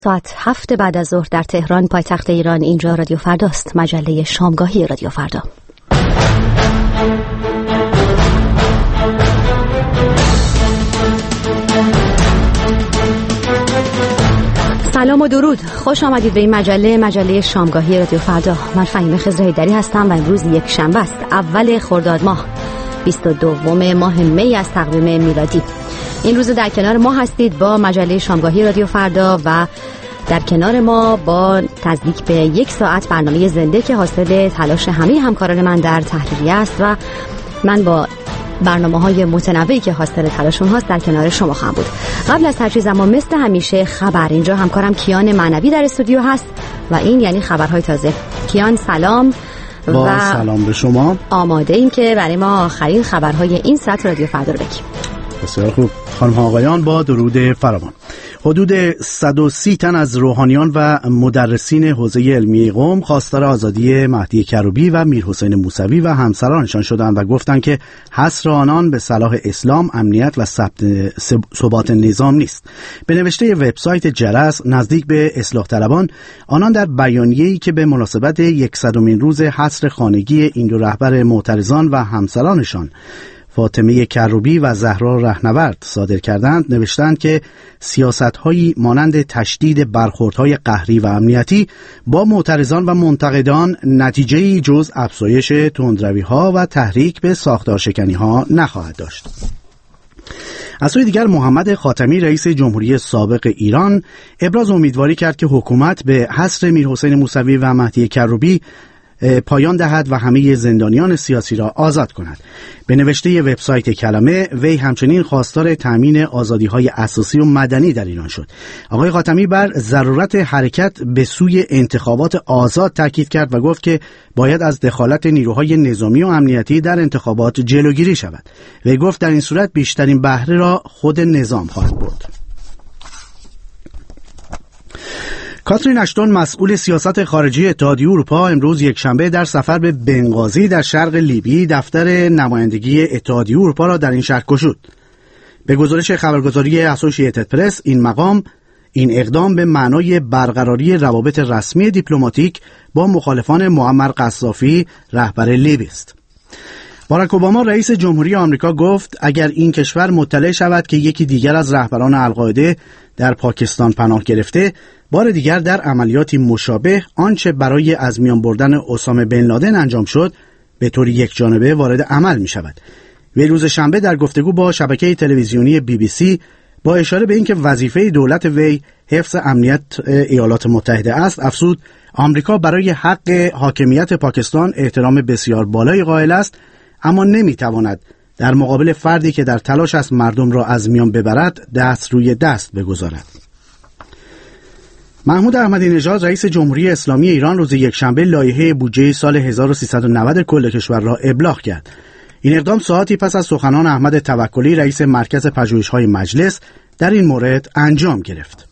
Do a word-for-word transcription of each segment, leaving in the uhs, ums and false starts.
ساعت هفت بعد از ظهر در تهران پایتخت ایران. اینجا رادیو فرداست، مجله شامگاهی رادیو فردا. سلام و درود، خوش آمدید به این مجله مجله شامگاهی رادیو فردا. من فهیمه خضرهیدری هستم و امروز یک شنبه است، اول خرداد ماه، بیست و دوم ماه می از تقویم میلادی. این روز در کنار ما هستید با مجله شامگاهی رادیو فردا و در کنار ما با نزدیک به یک ساعت برنامه زنده که حاصل تلاش همه همکاران من در تحریریه است و من با برنامه‌های متنوعی که حاصل تلاش اونهاست در کنار شما خواهم بود. قبل از هر چیز اما مثل همیشه خبر. اینجا همکارم کیان معنوی در استودیو هست و این یعنی خبرهای تازه. کیان سلام. با سلام به شما. آماده این که برای ما آخرین خبرهای این ساعت رادیو فردا رو بگیم. بسیار خوب. خانم ها آقایان، با درود فراوان. حدود صد و سی تن از روحانیان و مدرسین حوزه علمی قم خواستار آزادی مهدی کروبی و میرحسین موسوی و همسرانشان شدند و گفتند که حصر آنان به صلاح اسلام، امنیت و ثبات نظام نیست. به نوشته وبسایت جرس نزدیک به اصلاح طلبان، آنان در بیانیه‌ای که به مناسبت یکصدمین روز حصر خانگی این دو رهبر معترضان و همسرانشان فاطمه کروبی و زهرا رهنورد صادر کردند نوشتند که سیاست‌هایی مانند تشدید برخوردهای قهری و امنیتی با معترضان و منتقدان نتیجه‌ای جز افزایش تندروی‌ها و تحریک به ساختارشکنی‌ها نخواهد داشت. از سوی دیگر محمد خاتمی رئیس جمهوری سابق ایران ابراز امیدواری کرد که حکومت به حصر میرحسین موسوی و مهدی کروبی پایان دهد و همه زندانیان سیاسی را آزاد کند. به نوشته وبسایت کلمه، وی همچنین خواستار تامین آزادی‌های اساسی و مدنی در ایران شد. آقای خاتمی بر ضرورت حرکت به سوی انتخابات آزاد تاکید کرد و گفت که باید از دخالت نیروهای نظامی و امنیتی در انتخابات جلوگیری شود. وی گفت در این صورت بیشترین بهره را خود نظام خواهد برد. کاترین اشتون مسئول سیاست خارجی اتحادیه اروپا امروز یکشنبه در سفر به بنغازی در شرق لیبی دفتر نمایندگی اتحادیه اروپا را در این شهر گشود. به گزارش خبرگزاری اسوسییتد پرس، این مقام این اقدام به معنای برقراری روابط رسمی دیپلماتیک با مخالفان معمر قذافی رهبر لیبی است. باراک اوباما رئیس جمهوری آمریکا گفت اگر این کشور مطلع شود که یکی دیگر از رهبران القاعده در پاکستان پناه گرفته، بار دیگر در عملیاتی مشابه آنچه برای از میان بردن اسامه بن لادن انجام شد به طور یک جانبه وارد عمل می شود. وی روز شنبه در گفتگو با شبکه تلویزیونی بی بی سی با اشاره به اینکه وظیفه دولت وی حفظ امنیت ایالات متحده است افزود آمریکا برای حق حاکمیت پاکستان احترام بسیار بالایی قائل است، اما نمیتواند در مقابل فردی که در تلاش است مردم را از میان ببرد دست روی دست بگذارد. محمود احمدی نژاد رئیس جمهوری اسلامی ایران روز یکشنبه لایحه بودجه سال هزار و سیصد و نود کل کشور را ابلاغ کرد. این اقدام ساعتی پس از سخنان احمد توکلی رئیس مرکز پژوهش‌های مجلس در این مورد انجام گرفت.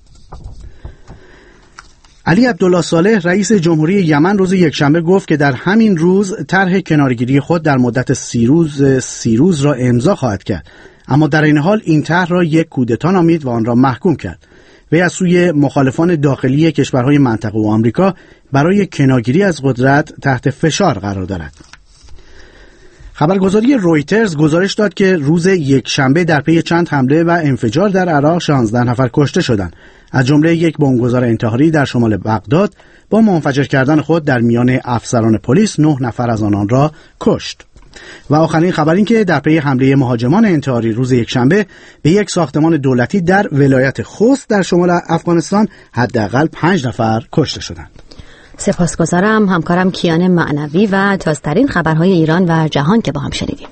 علی عبدالله صالح رئیس جمهوری یمن روز یکشنبه گفت که در همین روز طرح کنارگیری خود در مدت سی روز سی روز را امضا خواهد کرد، اما در این حال این طرح را یک کودتا نامید و آن را محکوم کرد. وی از سوی مخالفان داخلی کشورهای منطقه و آمریکا برای کنارگیری از قدرت تحت فشار قرار دارد. خبرگزاری رویترز گزارش داد که روز یکشنبه در پی چند حمله و انفجار در عراق شانزده نفر کشته شدند، از جمله یک بمبگذار انتحاری در شمال بغداد با منفجر کردن خود در میان افسران پلیس نه نفر از آنان را کشت. و آخرین خبر این که در پی حمله مهاجمان انتحاری روز یکشنبه به یک ساختمان دولتی در ولایت خوست در شمال افغانستان حداقل پنج نفر کشته شدند. سپاسگزارم همکارم کیان معنوی و تازه‌ترین خبرهای ایران و جهان که با هم شنیدیم.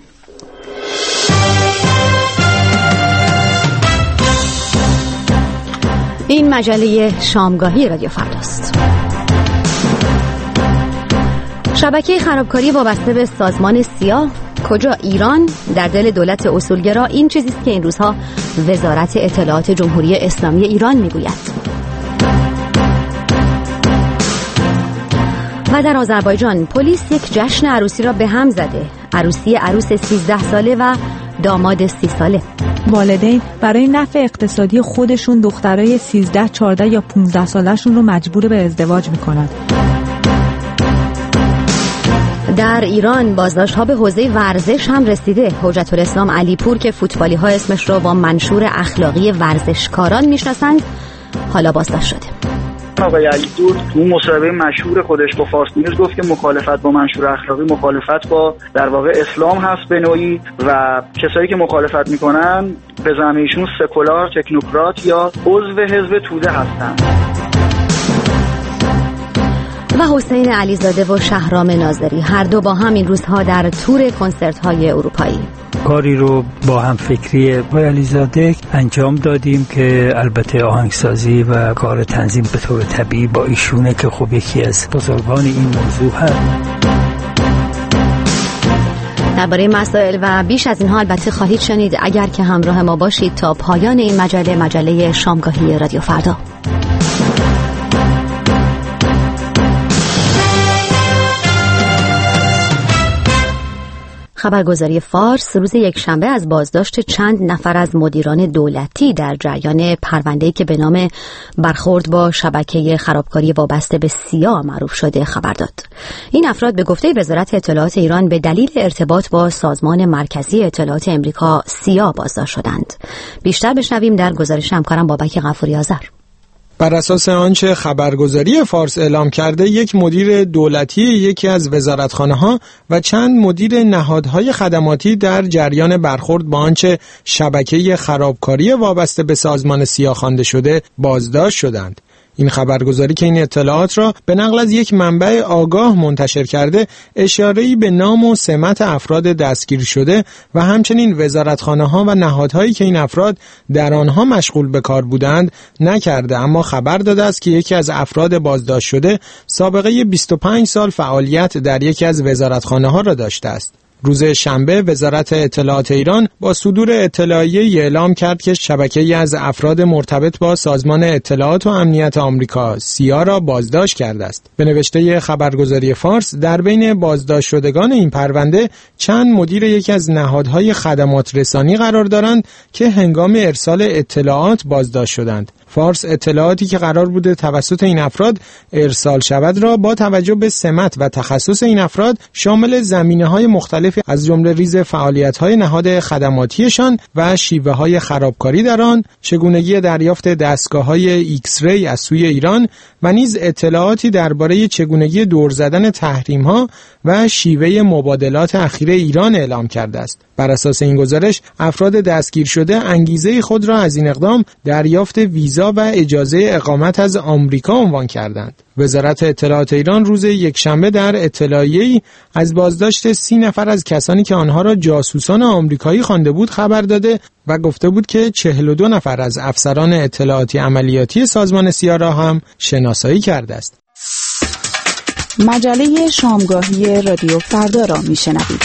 این مجله شامگاهی رادیو فرداست. شبکه خرابکاری وابسته به سازمان سیا کجا ایران در دل دولت اصولگرا، این چیزی است که این روزها وزارت اطلاعات جمهوری اسلامی ایران میگوید. و در آذربایجان پلیس یک جشن عروسی را به هم زده. عروسی عروس سیزده ساله و داماد سی ساله. والدین برای نفع اقتصادی خودشون دخترای سیزده، چهارده یا پانزده سالشون رو مجبور به ازدواج میکنن. در ایران بازداشت ها به حوزه ورزش هم رسیده. حجت الاسلام علیپور که فوتبالی ها اسمش رو با منشور اخلاقی ورزشکاران میشناسند حالا بازداشت شده. آقای علیپور تو مصاحبه مشهور خودش با فارس نیوز گفت که مخالفت با منشور اخلاقی مخالفت با در واقع اسلام هست به نوعی و کسایی که مخالفت میکنن به زعم ایشون سکولار، تکنوکرات یا عضو حزب توده هستند. و حسین علیزاده و شهرام ناظری هر دو با هم این روزها در تور کنسرت‌های اروپایی کاری رو با هم فکری با علیزاده انجام دادیم که البته آهنگسازی و کار تنظیم به طور طبیعی با ایشونه که خب یکی از بزرگان این موضوع هست. درباره مسائل و بیش از اینها البته خواهید شنید اگر که همراه ما باشید تا پایان این مجله مجله شامگاهی رادیو فردا. خبرگزاری فارس روز یکشنبه از بازداشت چند نفر از مدیران دولتی در جریان پرونده‌ای که به نام برخورد با شبکه خرابکاری وابسته به سیا معروف شده خبر داد. این افراد به گفته وزارت اطلاعات ایران به دلیل ارتباط با سازمان مرکزی اطلاعات امریکا سیا بازداشت شدند. بیشتر بشنویم در گزارش همکارم بابک غفوری آذر. بر اساس آنچه خبرگزاری فارس اعلام کرده، یک مدیر دولتی یکی از وزارتخانه‌ها و چند مدیر نهادهای خدماتی در جریان برخورد با آنچه شبکه خرابکاری وابسته به سازمان سیا خوانده شده بازداشت شدند. این خبرگزاری که این اطلاعات را به نقل از یک منبع آگاه منتشر کرده، اشاره‌ای به نام و سمت افراد دستگیر شده و همچنین وزارتخانه‌ها و نهادهایی که این افراد در آنها مشغول به کار بودند نکرده، اما خبر داده است که یکی از افراد بازداشت شده سابقه بیست و پنج سال فعالیت در یکی از وزارتخانه‌ها را داشته است. روز شنبه وزارت اطلاعات ایران با صدور اطلاعیه‌ای اعلام کرد که شبکه‌ای از افراد مرتبط با سازمان اطلاعات و امنیت آمریکا سیا را بازداشت کرده است. به نوشته خبرگزاری فارس، در بین بازداشت شدگان این پرونده چند مدیر یکی از نهادهای خدمات رسانی قرار دارند که هنگام ارسال اطلاعات بازداشت شدند. فارس اطلاعاتی که قرار بوده توسط این افراد ارسال شود را با توجه به سمت و تخصص این افراد شامل زمینه‌های مختلفی از جمله ریز فعالیت‌های نهاد خدماتیشان و شیوه‌های خرابکاری در آن، چگونگی دریافت دستگاه‌های ایکس ری از سوی ایران و نیز اطلاعاتی درباره چگونگی دور زدن تحریم‌ها و شیوه مبادلات اخیر ایران اعلام کرده است. بر اساس این گزارش، افراد دستگیر شده انگیزه خود را از این اقدام دریافت ویزا و اجازه اقامت از آمریکا عنوان کردند. وزارت اطلاعات ایران روز یکشنبه در اطلاعیه‌ای از بازداشت سی نفر از کسانی که آنها را جاسوسان آمریکایی خوانده بود خبر داده و گفته بود که چهل و دو نفر از افسران اطلاعاتی عملیاتی سازمان سیا را هم شناسایی کرده است. مجله شامگاهی رادیو فردا را میشنوید.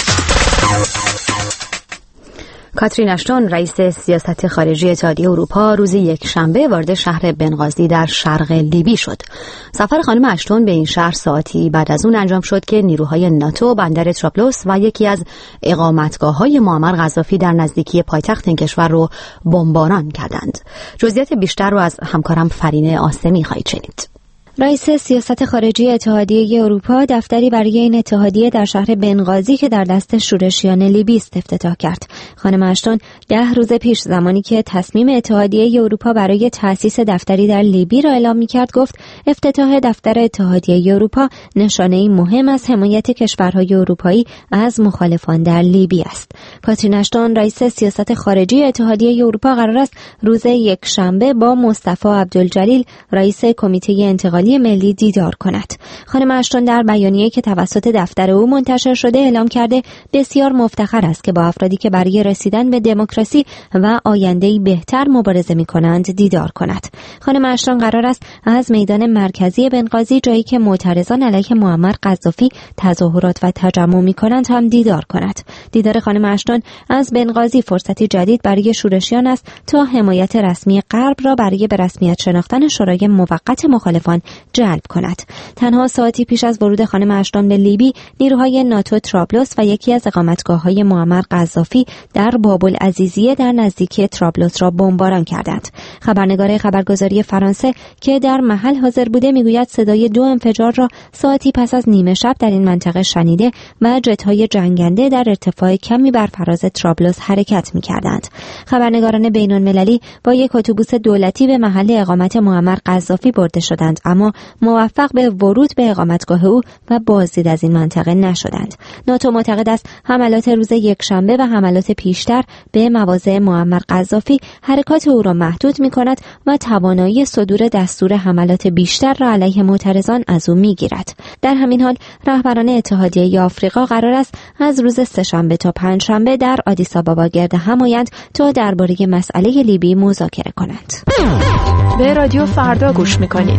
کاترین اشتون رئیس سیاست خارجی اتحادیه اروپا روز یکشنبه وارد شهر بنغازی در شرق لیبی شد. سفر خانم اشتون به این شهر ساعتی بعد از اون انجام شد که نیروهای ناتو بندر تراپلوس و یکی از اقامتگاه‌های معمر قذافی در نزدیکی پایتخت این کشور رو بمباران کردند. جزئیات بیشتر رو از همکارم فرینه آسمی خواهید شنید. رئیس سیاست خارجی اتحادیه اروپا دفتری برای این اتحادیه در شهر بنغازی که در دست شورشیان لیبی است افتتاح کرد. خانم اشتون ده روز پیش زمانی که تصمیم اتحادیه اروپا برای تأسیس دفتری در لیبی را اعلام می‌کرد گفت افتتاح دفتر اتحادیه اروپا نشانه‌ای مهم از حمایت کشورهای اروپایی از مخالفان در لیبی است. کاترین اشتون رئیس سیاست خارجی اتحادیه اروپا قرار است روز یکشنبه با مصطفی عبدالجلیل رئیس کمیته انتقالی ملی دیدار کند. خانم اشتون در بیانیه‌ای که توسط دفتر او منتشر شده اعلام کرده بسیار مفتخر است که با افرادی که برای رسیدن به دموکراسی و آینده‌ای بهتر مبارزه می‌کنند دیدار کند. خانم اشتون قرار است از میدان مرکزی بنغازی، جایی که معترضان علیه معمر قذافی تظاهرات و تجمع می‌کنند، هم دیدار کند. دیدار خانم اشتون از بنغازی فرصتی جدید برای شورشیان است تا حمایت رسمی غرب را برای به رسمیت شناختن شورای موقت مخالفان جلب کند. تنها ساعتی پیش از ورود خانم اشتون به لیبی، نیروهای ناتو طرابلس و یکی از اقامتگاه‌های معمر قذافی در باب‌العزیزیه در نزدیکی طرابلس را بمباران کردند. خبرنگار خبرگزاری فرانسه که در محل حاضر بوده میگوید صدای دو انفجار را ساعتی پس از نیمه شب در این منطقه شنیده و جت‌های جنگنده در ارتفاع کمی بر فراز طرابلس حرکت می‌کردند. خبرنگاران بین‌المللی با یک اتوبوس دولتی به محل اقامت معمر قذافی برده شدند، اما موفق به ورود به اقامتگاه او و بازدید از این منطقه نشدند. ناتو معتقد است حملات روز یکشنبه و حملات پیشتر به مواضع معمر قذافی حرکات او را محدود می‌کند و توانایی صدور دستور حملات بیشتر را علیه معترضان از او می‌گیرد. در همین حال رهبران اتحادیه آفریقا قرار است از روز سه‌شنبه تا پنجشنبه در آدیس آبابا گرد هم آیند تا درباره مسئله لیبی مذاکره کنند. به رادیو فردا گوش می‌کنید.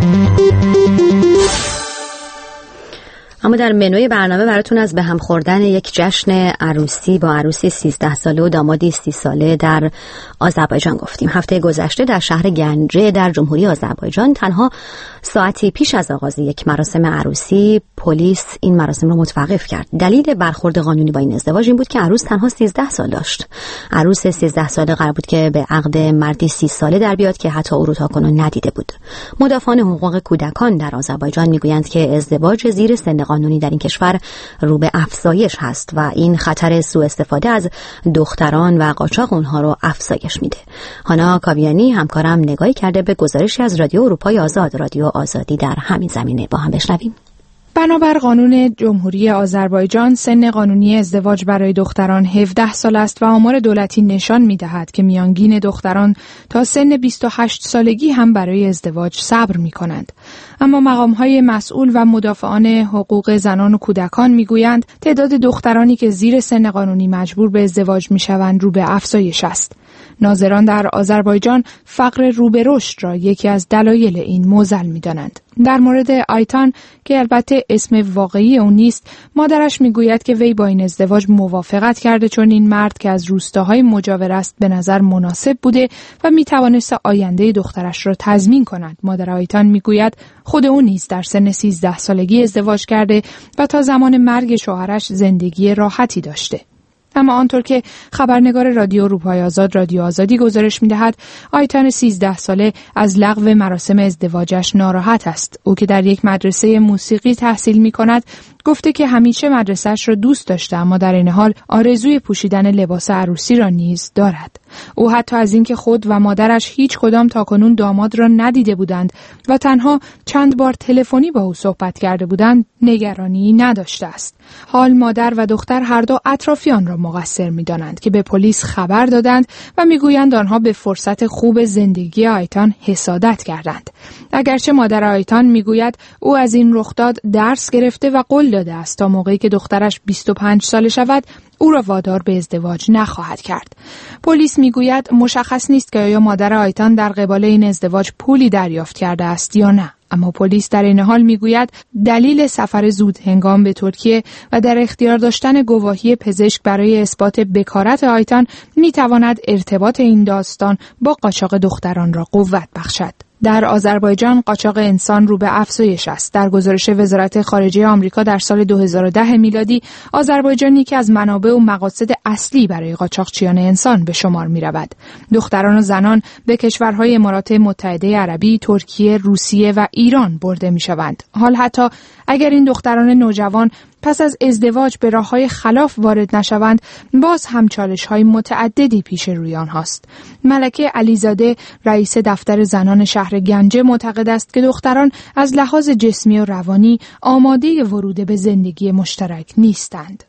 اما در منوی برنامه براتون از به هم خوردن یک جشن عروسی با عروسی سیزده ساله و دامادی سی ساله در آذربایجان گفتیم. هفته گذشته در شهر گنجه در جمهوری آذربایجان تنها ساعتی پیش از آغاز یک مراسم عروسی پلیس این مراسم را متوقف کرد. دلیل برخورد قانونی با این ازدواج این بود که عروس تنها سیزده سال داشت. عروس سیزده ساله قرار بود که به عقد مردی سی ساله در بیاد که حتی او رو تاکنون ندیده بود. مدافعان حقوق کودکان در آذربایجان میگویند که ازدواج زیر سن قانونی در این کشور رو به افزایش هست و این خطر سوء استفاده از دختران و قاچاق اونها رو افزایش میده. هانا کاویانی همکارم نگاهی کرده به گزارشی از رادیو اروپای آزاد، رادیو آزادی در همین زمینه. با هم بشنویم. بنابر قانون جمهوری آذربایجان سن قانونی ازدواج برای دختران هفده سال است و آمار دولتی نشان می‌دهد که میانگین دختران تا سن بیست و هشت سالگی هم برای ازدواج صبر می‌کنند. اما مقام‌های مسئول و مدافعان حقوق زنان و کودکان می‌گویند تعداد دخترانی که زیر سن قانونی مجبور به ازدواج می‌شوند رو به افزایش است. ناظران در آذربایجان فقر رو به رشد را یکی از دلایل این معضل می‌دانند. در مورد آیتان که البته اسم واقعی او نیست، مادرش میگوید که وی با این ازدواج موافقت کرده چون این مرد که از روستاهای مجاور است به نظر مناسب بوده و میتوانست آینده دخترش را تضمین کند. مادر آیتان میگوید خود او نیز در سن سیزده سالگی ازدواج کرده و تا زمان مرگ شوهرش زندگی راحتی داشته. اما آنطور که خبرنگار رادیو اروپای آزاد رادیو آزادی گزارش می‌دهد، آیتان سیزده ساله از لغو مراسم ازدواجش ناراحت است. او که در یک مدرسه موسیقی تحصیل می‌کند، گفته که همیشه مدرسه‌اش را دوست داشته اما در این حال آرزوی پوشیدن لباس عروسی را نیز دارد. او حتی از اینکه خود و مادرش هیچ کدام تاکنون داماد را ندیده بودند و تنها چند بار تلفنی با او صحبت کرده بودند، نگرانی نداشته است. حال مادر و دختر هر دو اطرافیان را مقصر می‌دانند که به پلیس خبر دادند و می‌گویند آنها به فرصت خوب زندگی آیتان حسادت کردند. اگرچه مادر آیتان می‌گوید او از این رخداد درس گرفته و قول داده است تا موقعی که دخترش بیست و پنج ساله شود او را وادار به ازدواج نخواهد کرد. پلیس میگوید مشخص نیست که آیا مادر آیتان در قبال این ازدواج پولی دریافت کرده است یا نه. اما پلیس در این حال میگوید دلیل سفر زود هنگام به ترکیه و در اختیار داشتن گواهی پزشک برای اثبات بکارت آیتان میتواند ارتباط این داستان با قاچاق دختران را قوت بخشد. در آذربایجان قاچاق انسان رو به افزایش است. در گزارش وزارت خارجه آمریکا در سال دو هزار و ده میلادی، آذربایجان یکی از منابع و مقاصد اصلی برای قاچاقچیان انسان به شمار می رود. دختران و زنان به کشورهای امارات متحده عربی، ترکیه، روسیه و ایران برده می شوند. حال حتی اگر این دختران نوجوان پس از ازدواج به راه‌های خلاف وارد نشوند، باز هم چالش‌های متعددی پیش روی آنهاست. ملکه علیزاده، رئیس دفتر زنان شهر گنجه، معتقد است که دختران از لحاظ جسمی و روانی آماده ورود به زندگی مشترک نیستند.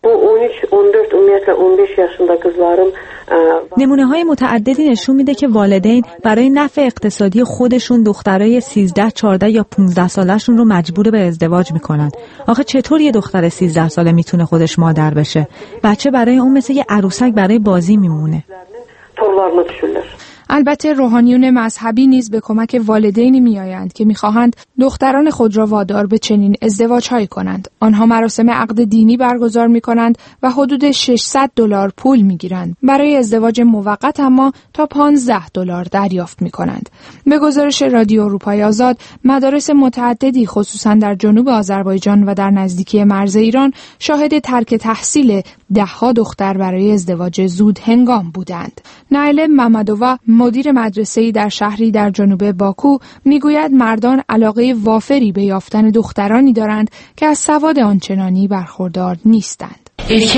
نمونه‌های متعددی نشون میده که والدین برای نفع اقتصادی خودشون دخترای سیزده، چهارده یا پانزده سالشون رو مجبور به ازدواج میکنن. آخه چطور یه دختر سیزده ساله میتونه خودش مادر بشه؟ بچه برای اون مثل یه عروسک برای بازی میمونه. البته روحانیون مذهبی نیز به کمک والدینی میآیند که میخواهند دختران خود را وادار به چنین ازدواجهایی کنند. آنها مراسم عقد دینی برگزار میکنند و حدود ششصد دلار پول میگیرند. برای ازدواج موقت اما تا پانزده دلار دریافت میکنند. به گزارش رادیو اروپای آزاد، مدارس متعددی خصوصا در جنوب آذربایجان و در نزدیکی مرز ایران شاهد ترک تحصیل دهها دختر برای ازدواج زود هنگام بودند. نایله ممدووا، مدیر مدرسه‌ای در شهری در جنوب باکو، میگوید مردان علاقه وافری به یافتن دخترانی دارند که از سواد آنچنانی برخوردار نیستند.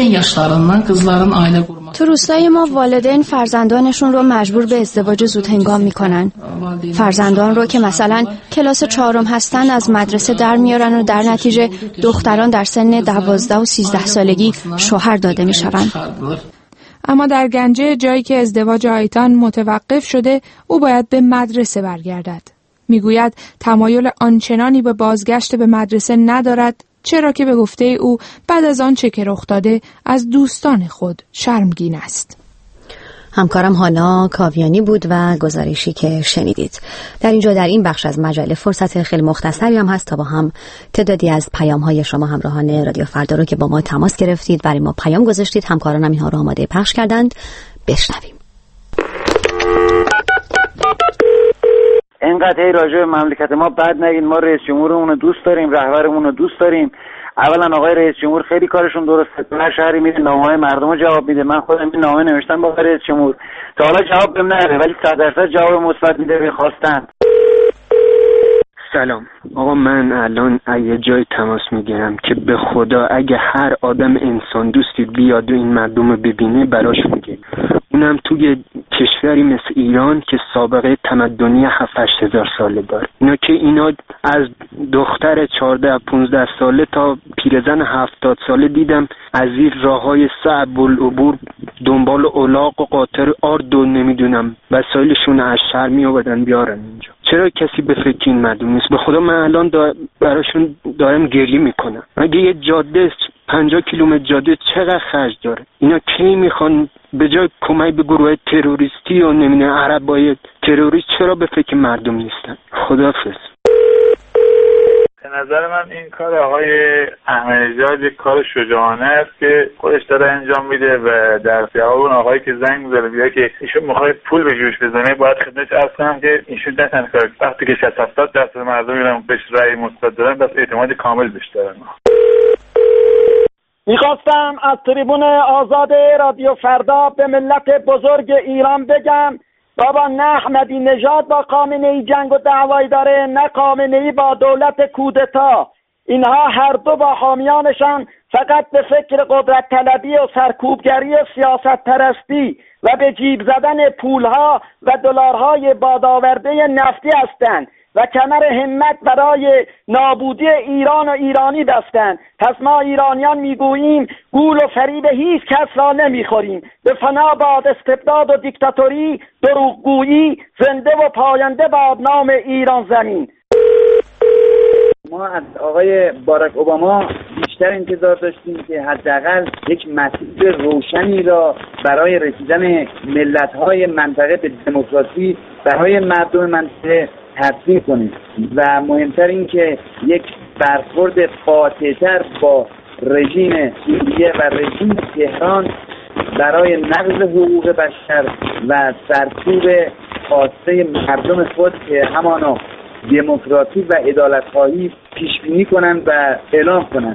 تو روستای ما والدین فرزندانشون رو مجبور به ازدواج زود هنگام میکنن. فرزندان رو که مثلا کلاس چهارم هستن از مدرسه در میارن و در نتیجه دختران در سن دوازده و سیزده سالگی شوهر داده میشون. اما در گنجه، جایی که ازدواج آیتان متوقف شده، او باید به مدرسه برگردد. میگوید تمایل آنچنانی به بازگشت به مدرسه ندارد، چرا که به گفته او بعد از آن چه که رخ داده از دوستان خود شرمگین است. همکارم هانا کاویانی بود و گزارشی که شنیدید. در اینجا در این بخش از مجله فرصت خیلی مختصری هم هست تا با هم تعدادی از پیام‌های شما همراهان رادیو فردا رو که با ما تماس گرفتید، برای ما پیام گذاشتید، همکارانم اینها رو آماده پخش کردند. بشنویم. اینقدر راجع به مملکت ما بد نگین. ما رئیس جمهورمون رو دوست داریم، رهبرمون رو دوست داریم. اولا آقای رئیس جمهور خیلی کارشون درسته، هر شهری میره نامه‌های مردم رو جواب میده. من خودم این نامه نوشتم با رئیس جمهور، تا حالا جواب بهم نده، ولی صد درصد جواب مثبت میده به خواستن. سلام آقا، من الان یه جای تماس میگیرم که به خدا اگه هر آدم انسان دوستی بیاد و این مردم رو ببینه براش میگه، اونم توی کشوری مثل ایران که سابقه تمدنی هفت هشت هزار ساله داره. اینا که اینا از دختر چهارده پونزده ساله تا پیرزن هفتاد ساله دیدم از این راه های صعب العبور دنبال الاغ و قاطر آرد و نمیدونم وسایلشون از شهر می آوردن بیارن اینجا. چرا کسی به فکر این مردم نیست؟ به خدا من الان دا براشون دارم گریه میکنم. اگه یه جاده پنجاه کیلومتر جاده چقدر خرج داره؟ اینا کی میخوان به جای کمک به گروه تروریستی و نمیدونم عربای تروریست چرا به فکر مردم نیستن؟ خداحافظ. به نظر من این کار آقای احمدی‌نژاد یک کار شجاعانه است که خودش داره انجام میده و در جواب اون آقایی که زنگ می‌زنه میگه که ایشون می‌خواد پول به جوش بزنه، باید خدمتش عرض کنم که ایشون نه تنها وقتی که شصت هفتاد درصد مردم ایران بهش رأی مثبت دارن، بس اعتماد کامل بهش دارن. میخواستم از تریبون آزاد رادیو فردا به ملت بزرگ ایران بگم بابا، نه احمدی نژاد با خامنه ای جنگ و دعوایی داره، نه خامنه ای با دولت کودتا. اینها هر دو با حامیانشان فقط به فکر قدرت طلبی و سرکوبگری و سیاست پرستی و به جیب زدن پولها و دلارهای بادآورده نفتی هستند و کمر همت برای نابودی ایران و ایرانی بستند. پس ما ایرانیان میگوییم گول و فریب هیچ کس را نمیخوریم. به فنا باد استبداد و دیکتاتوری، دروغگویی، زنده و پاینده باد نام ایران زمین. ما از آقای باراک اوباما بیشتر انتظار داشتیم که حداقل یک مسیر روشنی را برای رسیدن ملت‌های منطقه به دموکراسی برای مردم منطقه تطبیق کنید و مهمتر این که یک برخورد قاطع‌تر با رژیم سوریه و رژیم تهران برای نقض حقوق بشر و سرکوب خواسته مردم خود که همانا دموکراسی و عدالت‌خواهی پیش بینی کنند و اعلام کنند.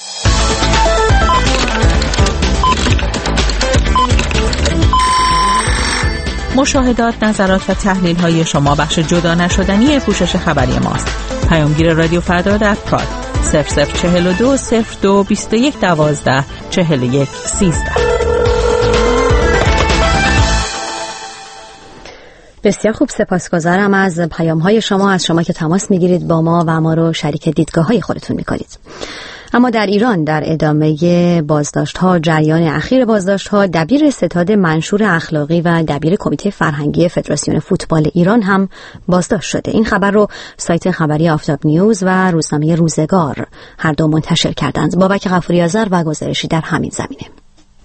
مشاهدات، نظرات و تحلیل های شما بخش جدا نشدنی پوشش خبری ماست. پیامگیر رادیو فردا در پراد صفر صفر چهل و دو صفر دو بیست و یک دوازده چهل و یک سیزده. بسیار خوب، سپاسگزارم از پیام های شما، از شما که تماس میگیرید با ما و ما رو شریک دیدگاه های خودتون میکنید. اما در ایران در ادامه بازداشت ها، جریان اخیر بازداشت ها، دبیر ستاد منشور اخلاقی و دبیر کمیته فرهنگی فدراسیون فوتبال ایران هم بازداشت شده. این خبر رو سایت خبری آفتاب نیوز و روزنامه روزگار هر دو منتشر کردند. بابک غفوری آذر و گزارشی در همین زمینه.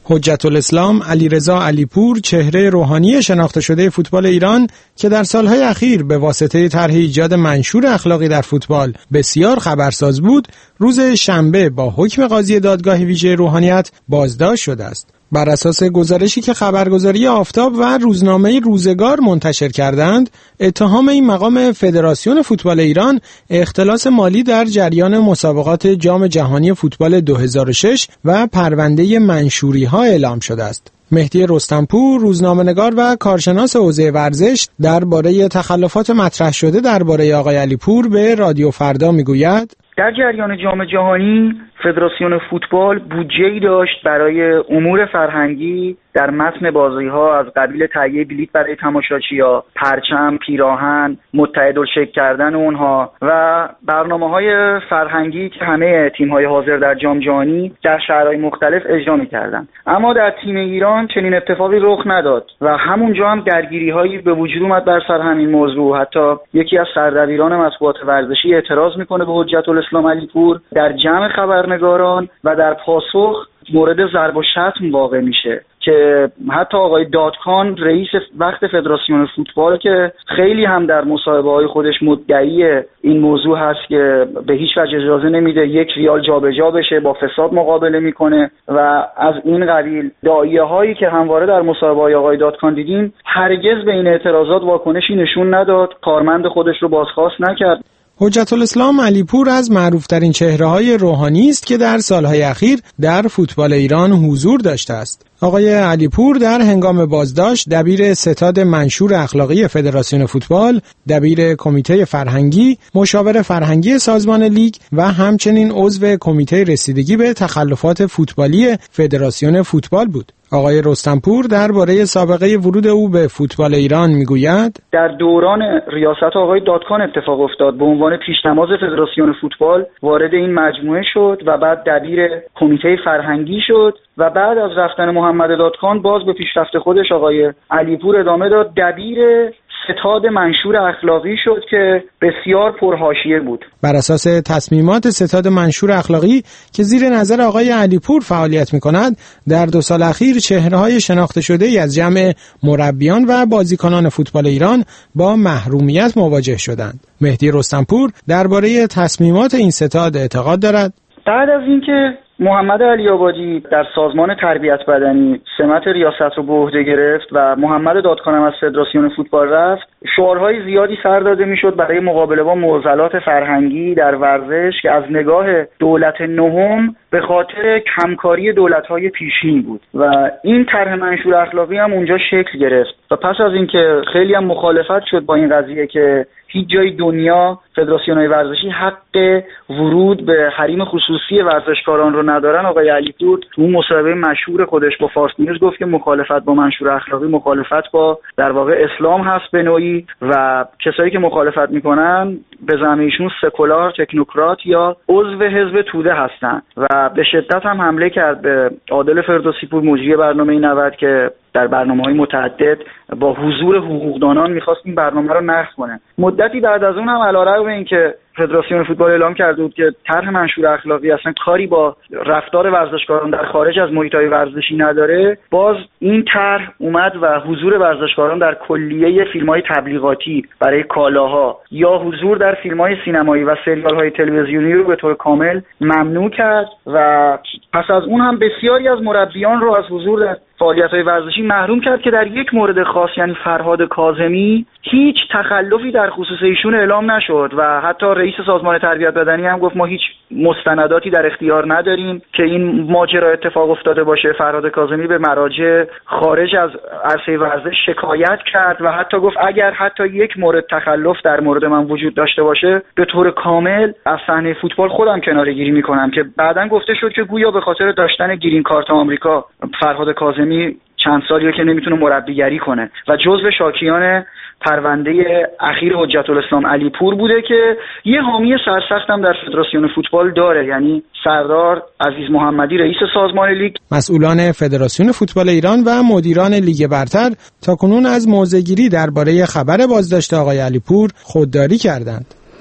حجت الاسلام علیرضا علیپور، چهره روحانی شناخته شده فوتبال ایران که در سالهای اخیر به واسطه طرح ایجاد منشور اخلاقی در فوتبال بسیار خبرساز بود، روز شنبه با حکم قاضی دادگاه ویژه روحانیت بازداشت شده است. بر اساس گزارشی که خبرگزاری آفتاب و روزنامه روزگار منتشر کردند، اتهام این مقام فدراسیون فوتبال ایران اختلاس مالی در جریان مسابقات جام جهانی فوتبال دو هزار و شش و پرونده منشوری‌ها اعلام شده است. مهدی رستمپور، روزنامه‌نگار و کارشناس حوزه ورزش، درباره تخلفات مطرح شده درباره آقای علیپور به رادیو فردا میگوید: در جریان جام جهانی فدراسیون فوتبال بودجه‌ای داشت برای امور فرهنگی در متن بازی‌ها از قبیل تهیه بلیط برای تماشاچی‌ها، پرچم، پیراهن، متحدالشکل کردن اونها و برنامه‌های فرهنگی که همه تیم‌های حاضر در جام جهانی در شهرهای مختلف اجرا می‌کردند. اما در تیم ایران چنین اتفاقی رخ نداد و همونجا هم درگیری‌هایی به وجود اومد بر سر همین موضوع. حتی یکی از سردبیران مطبوعات ورزشی اعتراض می‌کنه به حجت الاسلام علیپور در جمع خبرنگاران و در پاسخ مورد ضرب و شتم واقع میشه که حتی آقای دادکان رئیس وقت فدراسیون فوتبال که خیلی هم در مصاحبه‌های خودش مدعی این موضوع هست که به هیچ وجه اجازه نمیده یک ریال جابجا بشه، با فساد مقابله میکنه و از این قبیل داعیه‌هایی که همواره در مصاحبه‌های آقای دادکان دیدیم، هرگز به این اعتراضات واکنشی نشون نداد، کارمند خودش رو بازخواست نکرد. حجت الاسلام علیپور از معروفترین چهره‌های روحانی است که در سالهای اخیر در فوتبال ایران حضور داشته است. آقای علیپور در هنگام بازداشت دبیر ستاد منشور اخلاقی فدراسیون فوتبال، دبیر کمیته فرهنگی، مشاور فرهنگی سازمان لیگ و همچنین عضو کمیته رسیدگی به تخلفات فوتبالی فدراسیون فوتبال بود. آقای رستمپور درباره سابقه ورود او به فوتبال ایران میگوید: در دوران ریاست آقای دادکان اتفاق افتاد. به عنوان پیشنماز فدراسیون فوتبال وارد این مجموعه شد و بعد دبیر کمیته فرهنگی شد و بعد از رفتن محمد دادکان باز به پیشرفت خودش آقای علیپور ادامه داد، دبیر ستاد منشور اخلاقی شد که بسیار پرحاشیه بود. بر اساس تصمیمات ستاد منشور اخلاقی که زیر نظر آقای علیپور فعالیت می‌کند، در دو سال اخیر چهره‌های شناخته شده‌ای از جمع مربیان و بازیکنان فوتبال ایران با محرومیت مواجه شدند. مهدی رستمپور درباره تصمیمات این ستاد اعتقاد دارد: بعد از اینکه محمد علی آبادی در سازمان تربیت بدنی سمت ریاست رو به عهده گرفت و محمد دادکان هم از فدراسیون فوتبال رفت، شعارهای زیادی سر داده میشد برای مقابله با معضلات فرهنگی در ورزش که از نگاه دولت نهم به خاطر کمکاری دولت‌های پیشین بود و این طرح منشور اخلاقی هم اونجا شکل گرفت و پس از اینکه خیلی هم مخالفت شد با این قضیه که هیچ جای دنیا فدراسیون‌های ورزشی حق ورود به حریم خصوصی ورزشکاران رو ندارن، آقای علیپور تو اون مصاحبه مشهور خودش با فارس نیوز گفت که مخالفت با منشور اخلاقی مخالفت با در واقع اسلام هست به نوعی و کسایی که مخالفت میکنن به زعم ایشون سکولار، تکنوکرات یا عضو حزب توده هستن و به شدت هم حمله کرد به عادل فردوسی پور مجری برنامه نود که در برنامه‌های متعدد با حضور حقوقدانان می‌خواست این برنامه رو نقض کنه. مدتی بعد از اون هم علیرغم اینکه فدراسیون فوتبال اعلام کرده بود که طرح منشور اخلاقی اصلا کاری با رفتار ورزشکاران در خارج از محیط‌های ورزشی نداره، باز این طرح اومد و حضور ورزشکاران در کلیه فیلم‌های تبلیغاتی برای کالاها یا حضور در فیلم‌های سینمایی و سریال‌های تلویزیونی رو به طور کامل ممنوع کرد و پس از اون هم بسیاری از مربیان رو از حضور در فعالیت‌های ورزشی محروم کرد که در یک مورد خاص، یعنی فرهاد کاظمی، هیچ تخلفی در خصوص ایشون اعلام نشد و حتی رئیس سازمان تربیت بدنی هم گفت ما هیچ مستنداتی در اختیار نداریم که این ماجرا اتفاق افتاده باشه. فرهاد کاظمی به مراجع خارج از عرصه ورزش شکایت کرد و حتی گفت اگر حتی یک مورد تخلف در مورد من وجود داشته باشه به طور کامل از صحنه فوتبال خودم کناره‌گیری میکنم، که بعداً گفته شد که گویا به خاطر داشتن گرین کارت آمریکا فرهاد کاظمی چند سالیه که نمیتونه مربیگری کنه و جزو شاکیان پرونده اخیر حجت الاسلام علیپور بوده که یه حامی سرسخت هم در فدراسیون فوتبال داره، یعنی سردار عزیز محمدی رئیس سازمان لیگ. مسئولان فدراسیون فوتبال ایران و مدیران لیگ برتر تاکنون از موضع‌گیری درباره خبر بازداشت آقای علیپور خودداری کردند.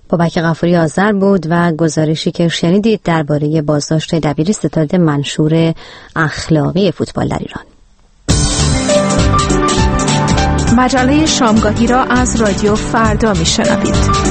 بابک غفوری آذر بود و گزارشی که شنیدید درباره بازداشت دبیر ستاد منشور اخلاقی فوتبال در ایران. مجله شامگاهی را از رادیو فردا میشنوید.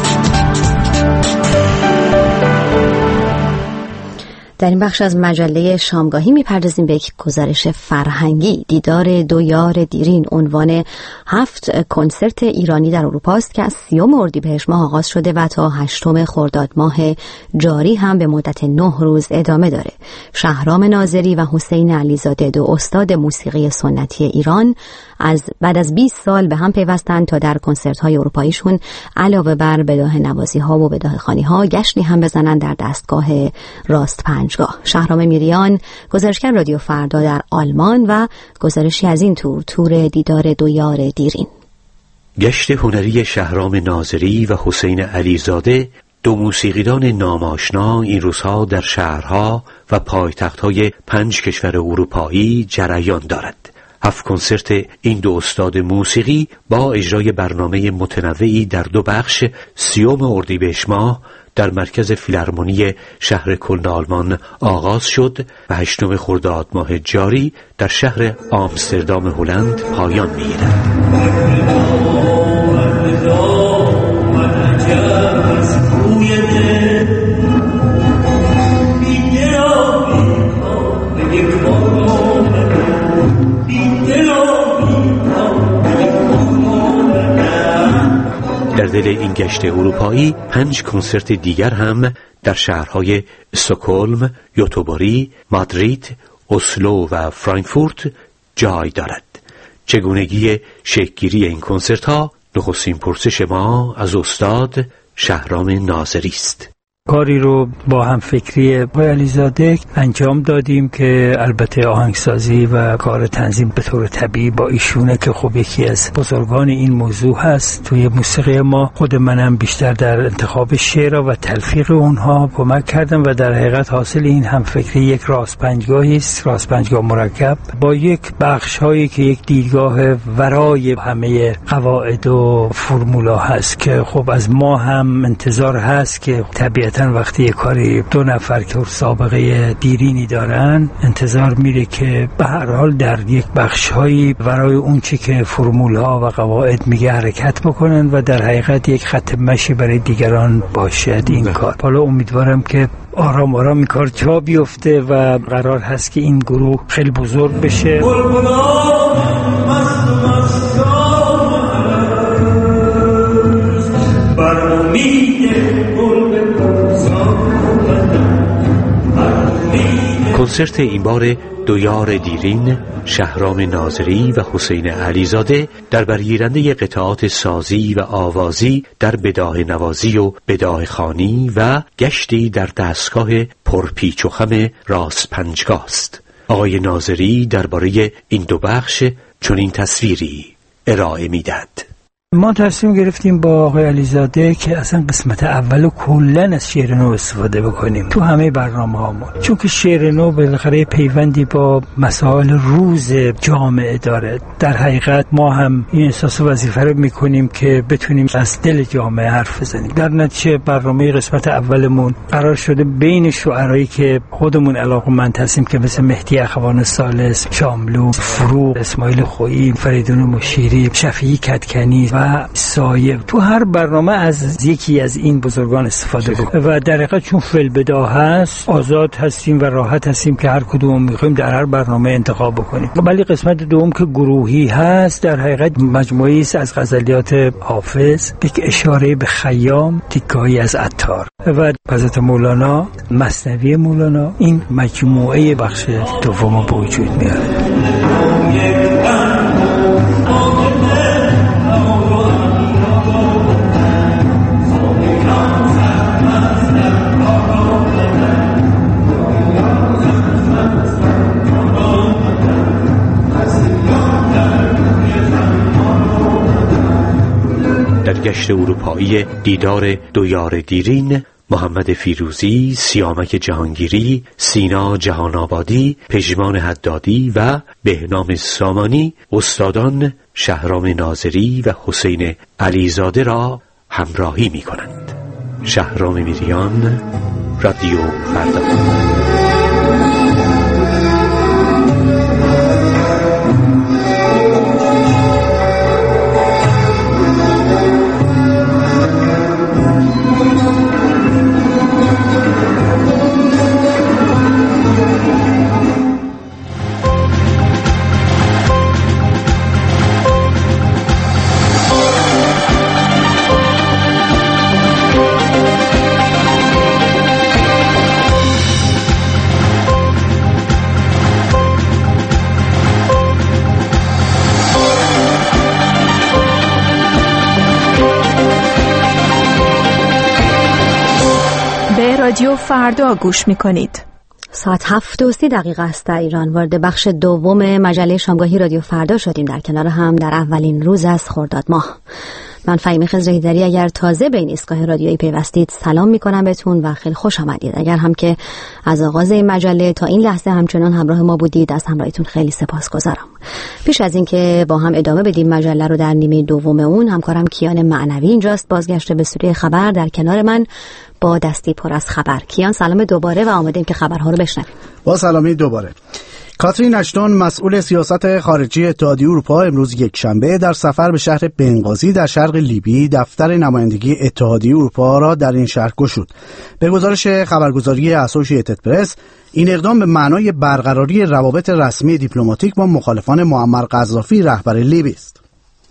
در این بخش از مجله شامگاهی میپردازیم به یک گزارش فرهنگی. دیدار دو یار دیرین عنوان هفت کنسرت ایرانی در اروپا است که از سیوم اردیبهشت ماه آغاز شده و تا هشتم خرداد ماه جاری هم به مدت نه روز ادامه داره. شهرام ناظری و حسین علیزاده، دو استاد موسیقی سنتی ایران، از بعد از بیست سال به هم پیوستند تا در کنسرت‌های اروپاییشون علاوه بر بداهه نوازی‌ها و بداهه خوانی‌ها گشتی هم بزنند در دستگاه راست پنجگاه. شهرام میریان، گزارشگر رادیو فردا در آلمان، و گزارشی از این تور تور دیدار دو یار دیرین. گشت هنری شهرام ناظری و حسین علیزاده، دو موسیقیدان ناماشنا، این روزها در شهرها و پایتخت‌های پنج کشور اروپایی جریان دارد. هفت کنسرت این دو استاد موسیقی با اجرای برنامه متنوعی در دو بخش سیوم اردیبهشت ماه در مرکز فیلارمونی شهر کلن آلمان آغاز شد و هشتم خرداد ماه جاری در شهر آمستردام هلند پایان می‌گیرد. در دل این گشت اروپایی پنج کنسرت دیگر هم در شهرهای استکهلم، یوتوبوری، مادرید، اسلو و فرانکفورت جای دارد. چگونگی شکل‌گیری این کنسرت‌ها نخستین پرسش ما از استاد شهرام ناظری است. کاری رو با هم فکری آقای علیزاده انجام دادیم که البته آهنگسازی و کار تنظیم به طور طبیعی با ایشونه که خب یکی از بزرگان این موضوع هست توی موسیقی ما. خود منم بیشتر در انتخاب شعر و تلفیق اونها کمک کردم و در حقیقت حاصل این هم فکری یک راست پنجگاهی است، راست پنجگاه مرکب با یک بخش هایی که یک دیدگاه ورای همه قواعد و فرمولا هست که خب از ما هم انتظار هست که طبیعتا وقتی یک کاری دو نفر که سابقه دیرینی دارن انتظار میره که به هر حال در یک بخش‌هایی برای اون چی که فرمول‌ها و قواعد میگه حرکت بکنن و در حقیقت یک خط مشی برای دیگران باشد این کار. حالا امیدوارم که آرام آرام این کار جا بیفته و قرار هست که این گروه خیلی بزرگ بشه. کنسرت این بار دو یار دیرین، شهرام ناظری و حسین علیزاده، در برگیرنده قطعات سازی و آوازی در بداهه نوازی و بداهه خوانی و گشتی در دستگاه پرپیچ و خم راست پنجگاه است. آقای ناظری درباره این دو بخش چنین تصویری ارائه می‌دهد. ما تصمیم گرفتیم با آقای علیزاده که اصلا قسمت اولو کلن از شعر نو استفاده بکنیم تو همه برنامه هامون، چون که شعر نو بالاخره پیوندی با مسائل روز جامعه داره. در حقیقت ما هم این احساس وظیفه رو میکنیم که بتونیم از دل جامعه حرف بزنیم. در نتیجه برنامه قسمت اولمون قرار شده بین شعرایی که خودمون علاقه‌مند هستیم که مثل مهدی اخوان ثالث، شاملو، فروغ، اسماعیل خویی، فریدون مشیری، شفیعی کدکنی و سایه، تو هر برنامه از یکی از این بزرگان استفاده بکنیم و در حقیقت چون فی‌البداهه هست آزاد هستیم و راحت هستیم که هر کدوم میخوایم در هر برنامه انتخاب بکنیم. ولی قسمت دوم که گروهی هست در حقیقت مجموعی است از غزلیات حافظ، یک اشاره به خیام، تیکه‌ای از عطار و حضرت مولانا، مثنوی مولانا. این مجموعه بخش دوم به وجود میاد. در گشت اروپایی دیدار دو یار دیرین، محمد فیروزی، سیامک جهانگیری، سینا جهانآبادی، پژمان حدادی و بهنام سامانی استادان شهرام ناظری و حسین علیزاده را همراهی می کنند. شهرام میریان، رادیو فردا. رادیو فردا گوش میکنید. ساعت هفت و سی دقیقه است در ایران. وارد بخش دوم مجله شامگاهی رادیو فردا شدیم، در کنار هم در اولین روز از خرداد ماه. من فهیمه خضرهیدری، اگر تازه به این ایستگاه رادیویی پیوستید سلام میکنم بهتون و خیلی خوش آمدید. اگر هم که از آغاز این مجله تا این لحظه همچنان همراه ما بودید، از همراهیتون خیلی سپاسگزارم. پیش از اینکه با هم ادامه بدیم مجله رو، در نیمه دوم اون همکارم کیان معنوی اینجاست، بازگشته به استودیوی خبر در کنار من با دستی پر از خبر. کیان سلام دوباره و آماده‌ایم که خبرها رو بشنویم. با سلامی دوباره. کاترین اشتون مسئول سیاست خارجی اتحادیه اروپا امروز یک شنبه در سفر به شهر بنغازی در شرق لیبی دفتر نمایندگی اتحادیه اروپا را در این شهر گشود. به گزارش خبرگزاری اسوسییتد پرس، این اقدام به معنای برقراری روابط رسمی دیپلماتیک با مخالفان معمر قذافی رهبر لیبی است.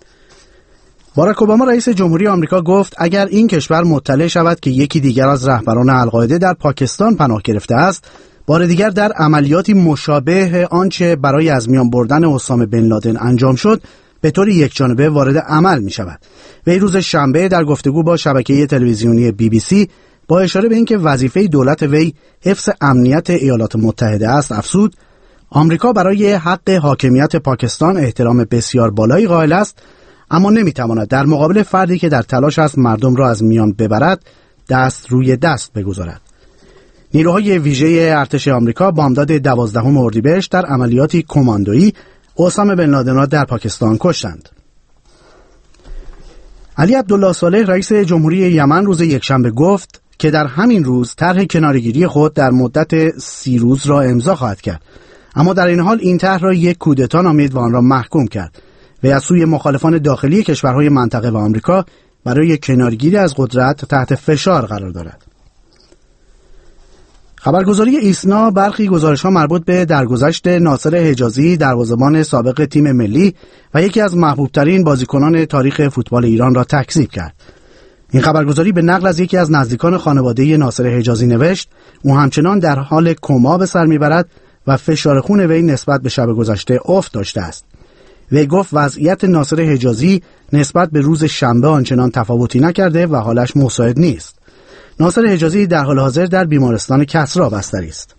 باراک اوباما رئیس جمهوری آمریکا گفت اگر این کشور مطلع شود که یکی دیگر از رهبران القاعده در پاکستان پناه گرفته است، بار دیگر در عملیاتی مشابه آنچه برای از میان بردن اسامه بن لادن انجام شد به طور یکجانبه وارد عمل می شود. وی روز شنبه در گفتگو با شبکه تلویزیونی بی بی سی با اشاره به اینکه وظیفه دولت وی حفظ امنیت ایالات متحده است افزود آمریکا برای حق حاکمیت پاکستان احترام بسیار بالایی قائل است، اما نمیتواند در مقابل فردی که در تلاش است مردم را از میان ببرد دست روی دست بگذارد. نیروهای ویژه ارتش آمریکا بامداد دوازدهم اردیبهشت در عملیاتی کماندویی اسامه بن لادن را در پاکستان کشتند. علی عبدالله صالح رئیس جمهوری یمن روز یکشنبه گفت که در همین روز طرح کناره‌گیری خود در مدت سی روز را امضا خواهد کرد، اما در این حال این طرح را یک کودتا نامید و آن را محکوم کرد و از سوی مخالفان داخلی کشورهای منطقه و آمریکا برای کناره‌گیری از قدرت تحت فشار قرار دارد. خبرگزاری ایسنا برخی گزارش‌ها مربوط به درگذشت ناصر حجازی دروازه‌بان سابق تیم ملی و یکی از محبوب‌ترین بازیکنان تاریخ فوتبال ایران را تکذیب کرد. این خبرگزاری به نقل از یکی از نزدیکان خانواده ناصر حجازی نوشت او همچنان در حال کما به سر می‌برد و فشار خون وی نسبت به شب گذشته افت داشته است. وی گفت وضعیت ناصر حجازی نسبت به روز شنبه آنچنان تفاوتی نکرده و حالش مساعد نیست. ناصر حجازی در حال حاضر در بیمارستان کسری بستری است.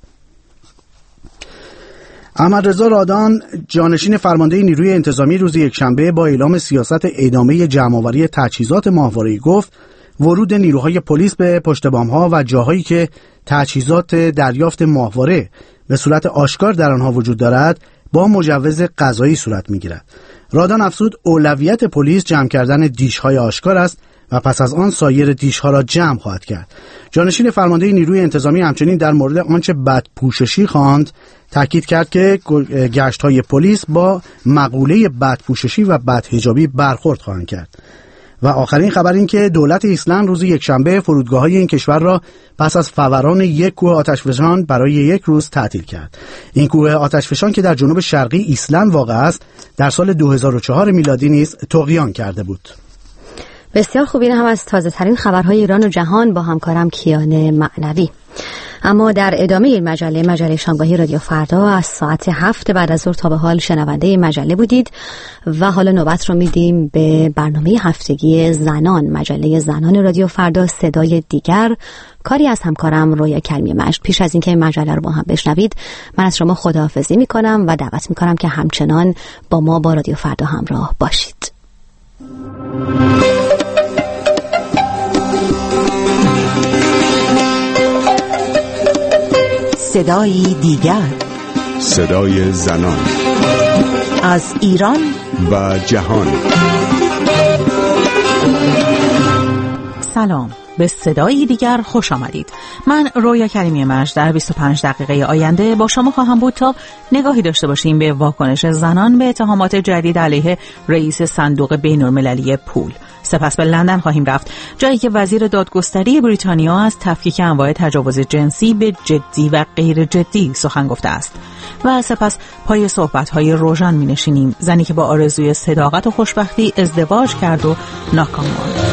احمد رضا رادان جانشین فرمانده نیروی انتظامی روز یکشنبه با اعلام سیاست ادامه جمع‌آوری تجهیزات ماهواره‌ای گفت ورود نیروهای پلیس به پشت بام‌ها و جاهایی که تجهیزات دریافت ماهواره به صورت آشکار در آنها وجود دارد با مجوز قضایی صورت می‌گیرد. رادان افزود اولویت پلیس جمع کردن دیش‌های آشکار است و پس از آن سایر دیش‌ها را جمع خواهد کرد. جانشین فرمانده نیروی انتظامی همچنین در مورد آنچه بدپوششی خواند تاکید کرد که گشت‌های پلیس با مقوله بدپوششی و بدحجابی برخورد خواهند کرد. و آخرین خبر این که دولت ایسلند روز یکشنبه فرودگاه‌های این کشور را پس از فوران یک کوه آتشفشان برای یک روز تعطیل کرد. این کوه آتشفشان که در جنوب شرقی ایسلند واقع است، در سال دو هزار و چهار میلادی نیز طغیان کرده بود. بسیار خوب، این هم از تازه ترین خبرهای ایران و جهان با همکارم کیان معنوی. اما در ادامه این مجله مجله شامگاهی رادیو فردا از ساعت هفت بعد از ظهر تا به حال شنونده این مجله بودید و حالا نوبت رو میدیم به برنامه هفتگی زنان، مجله زنان رادیو فردا، صدای دیگر، کاری از همکارم رویا کلمی مشت. پیش از اینکه این مجله رو با هم بشنوید من از شما خداحافظی میکنم و دعوت میکنم که همچنان با ما با رادیو فردا همراه باشید. صدای دیگر، صدای زنان از ایران و جهان. سلام، به صدایی دیگر خوش آمدید. من رویا کریمی مجد در بیست و پنج دقیقه آینده با شما خواهم بود تا نگاهی داشته باشیم به واکنش زنان به اتهامات جدید علیه رئیس صندوق بین‌المللی پول. سپس به لندن خواهیم رفت، جایی که وزیر دادگستری بریتانیا از تفکیک انواع تجاوز جنسی به جدی و غیر جدی سخن گفته است. و سپس پای صحبت‌های روژان می‌نشینیم، زنی که با آرزوی صداقت و خوشبختی ازدواج کرد و ناکام ماند.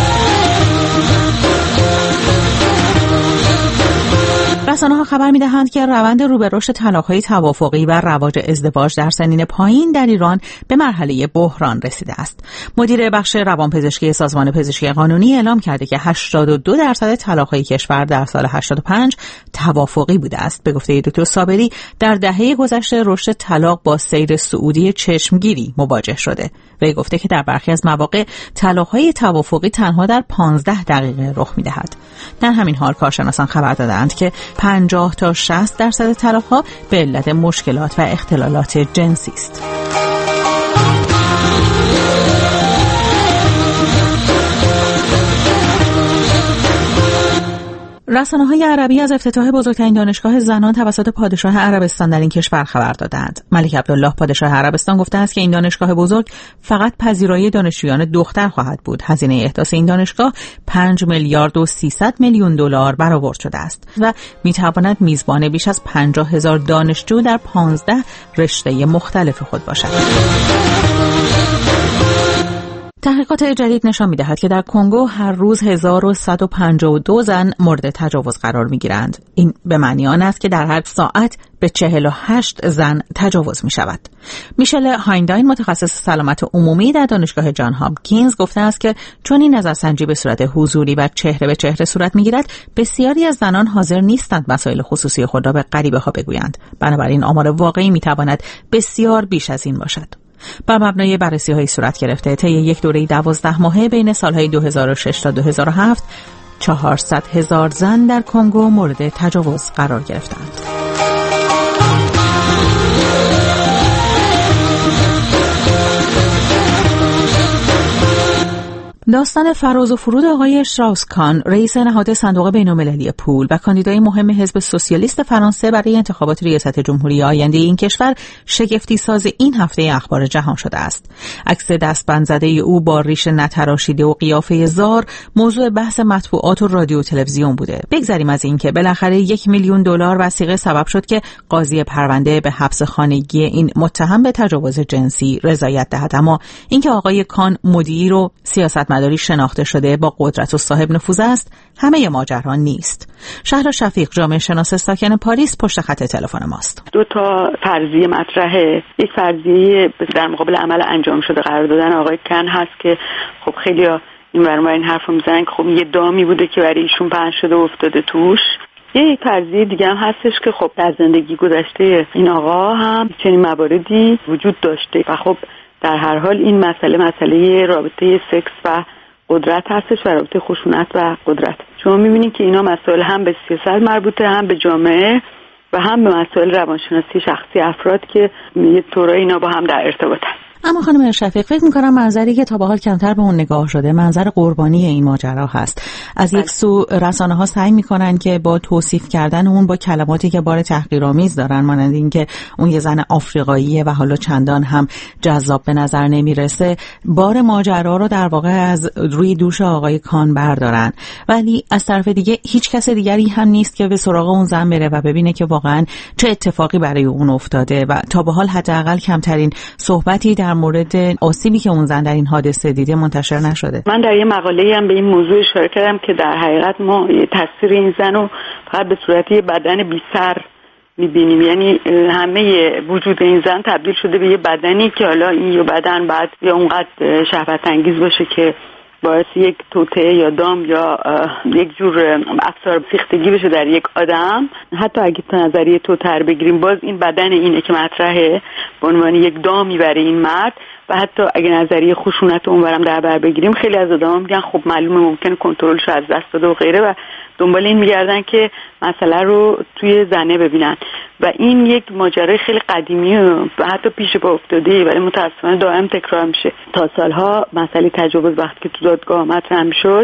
رسانه‌ها خبر می‌دهند که روند رو به رشد طلاق‌های توافقی و رواج ازدواج در سنین پایین در ایران به مرحله بحران رسیده است. مدیر بخش روانپزشکی سازمان پزشکی قانونی اعلام کرده که هشتاد و دو درصد طلاق‌های کشور در سال هشتاد و پنج توافقی بوده است. به گفته دکتر صابری، در دهه گذشته رشد طلاق با سیر صعودی چشمگیری مواجه شده. وی گفته که در برخی از مواقع طلاق‌های توافقی تنها در پانزده دقیقه رخ می‌دهد. در همین حال کارشناسان خبر دادند که پنجاه تا شصت درصد طلاق‌ها به علت مشکلات و اختلالات جنسی است. رسانه‌های عربی از افتتاح بزرگترین دانشگاه زنان توسط پادشاه عربستان در این کشور خبر دادند. ملک عبدالله پادشاه عربستان گفته است که این دانشگاه بزرگ فقط پذیرایی دانشجویان دختر خواهد بود. هزینه احداث این دانشگاه پنج میلیارد و سیصد میلیون دلار برآورد شده است و میتواند میزبان بیش از پنجاه هزار دانشجو در پانزده رشته مختلف خود باشد. تحقیقات جدید نشان می‌دهد که در کنگو هر روز هزار و صد و پنجاه و دو زن مورد تجاوز قرار می‌گیرند. این به معنی آن است که در هر ساعت به چهل و هشت زن تجاوز می‌شود. میشل هاینداین متخصص سلامت عمومی در دانشگاه جان هاپکینز گفته است که چون این نظرسنجی به صورت حضوری و چهره به چهره صورت می‌گیرد، بسیاری از زنان حاضر نیستند مسائل خصوصی خود را به غریبه‌ها بگویند. بنابراین آمار واقعی می‌تواند بسیار بیش از این باشد. بر مبنای بررسی‌های صورت گرفته طی یک دوره دوازده ماهه بین سالهای دو هزار و شش تا دو هزار و هفت چهارصد هزار زن در کنگو مورد تجاوز قرار گرفتند. داستان فراز و فرود آقای شتراوس کان، رئیس نهاد صندوق بین‌المللی پول و کاندیدای مهم حزب سوسیالیست فرانسه برای انتخابات ریاست جمهوری آینده این کشور، شگفتی ساز این هفته اخبار جهان شده است. عکس دستبند زده او با ریش نتراشیده و قیافه زار موضوع بحث مطبوعات و رادیو و تلویزیون بوده. بگذریم از این که بالاخره یک میلیون دلار وثیقه سبب شد که قاضی پرونده به حبس خانگی این متهم به تجاوز جنسی رضایت دهد، اما اینکه آقای کان مدیر و سیاست مداری شناخته شده با قدرت و صاحب نفوذ است، همه ماجرا نیست. شهر شفیق، جامعه شناس ساکن پاریس، پشت خط تلفن ماست. دو تا فرضیه مطرحه. یک فرضیه در مقابل عمل انجام شده قرار دادن آقای کن هست که خب خیلی‌ها این برنامه این حرفو میزنن که خب یه دامی بوده که برای ایشون پهن شده و افتاده توش. یه فرضیه دیگه هم هستش که خب در زندگی گذشته این آقا هم چنین مواردی وجود داشته و خب در هر حال این مسئله مسئله رابطه سکس و قدرت هستش و رابطه خشونت و قدرت. شما می‌بینید که اینا مسائل هم به سیاست مربوطه، هم به جامعه و هم به مسائل روانشناسی شخصی افراد که یه طورایی اینا با هم در ارتباطن. اما خانم شفیق، فکر می‌کنم منظری که تا به حال کمتر به اون نگاه شده منظر قربانی این ماجرا هست. از یک سو رسانه‌ها سعی می‌کنن که با توصیف کردن اون با کلماتی که بار تحقیرآمیز دارن، مانند اینکه اون یه زن آفریقاییه و حالا چندان هم جذاب به نظر نمیرسه، بار ماجرا رو در واقع از روی دوش آقای کان بردارن. ولی از طرف دیگه هیچ کس دیگری هم نیست که به سراغ اون زن بره و ببینه که واقعاً چه اتفاقی برای اون افتاده و تا به حال حداقل کمترین صحبتی در مورد آسیبی که اون زن در این حادثه دیده منتشر نشده. من در یه مقاله‌ای هم به این موضوع اشاره کردم که در حقیقت ما تصویر این زن رو فقط به صورت یه بدن بی سر می‌بینیم، یعنی همه وجود این زن تبدیل شده به یه بدنی که حالا این یه بدن بعد یا اونقدر شهوت انگیز باشه که باعث یک توطئه یا دام یا یک جور افسار سیختگی بشه در یک آدم. حتی اگه تا نظریه توطئه بگیریم، باز این بدن اینه که مطرحه به عنوان یک دامی برای این مرد. و حتی اگه نظریه خشونت اونورم در بر بگیریم، خیلی از آدما میگن خب معلومه ممکنه کنترلش از دست داده و غیره و دنبال این میگردن که مسئله رو توی زنه ببینن و این یک ماجرای خیلی قدیمی و حتی پیش پا افتاده، ولی متأسفانه دائم تکرار میشه. تا سالها مسئله تجاوز وقتی که تو دادگاه مطرح شد،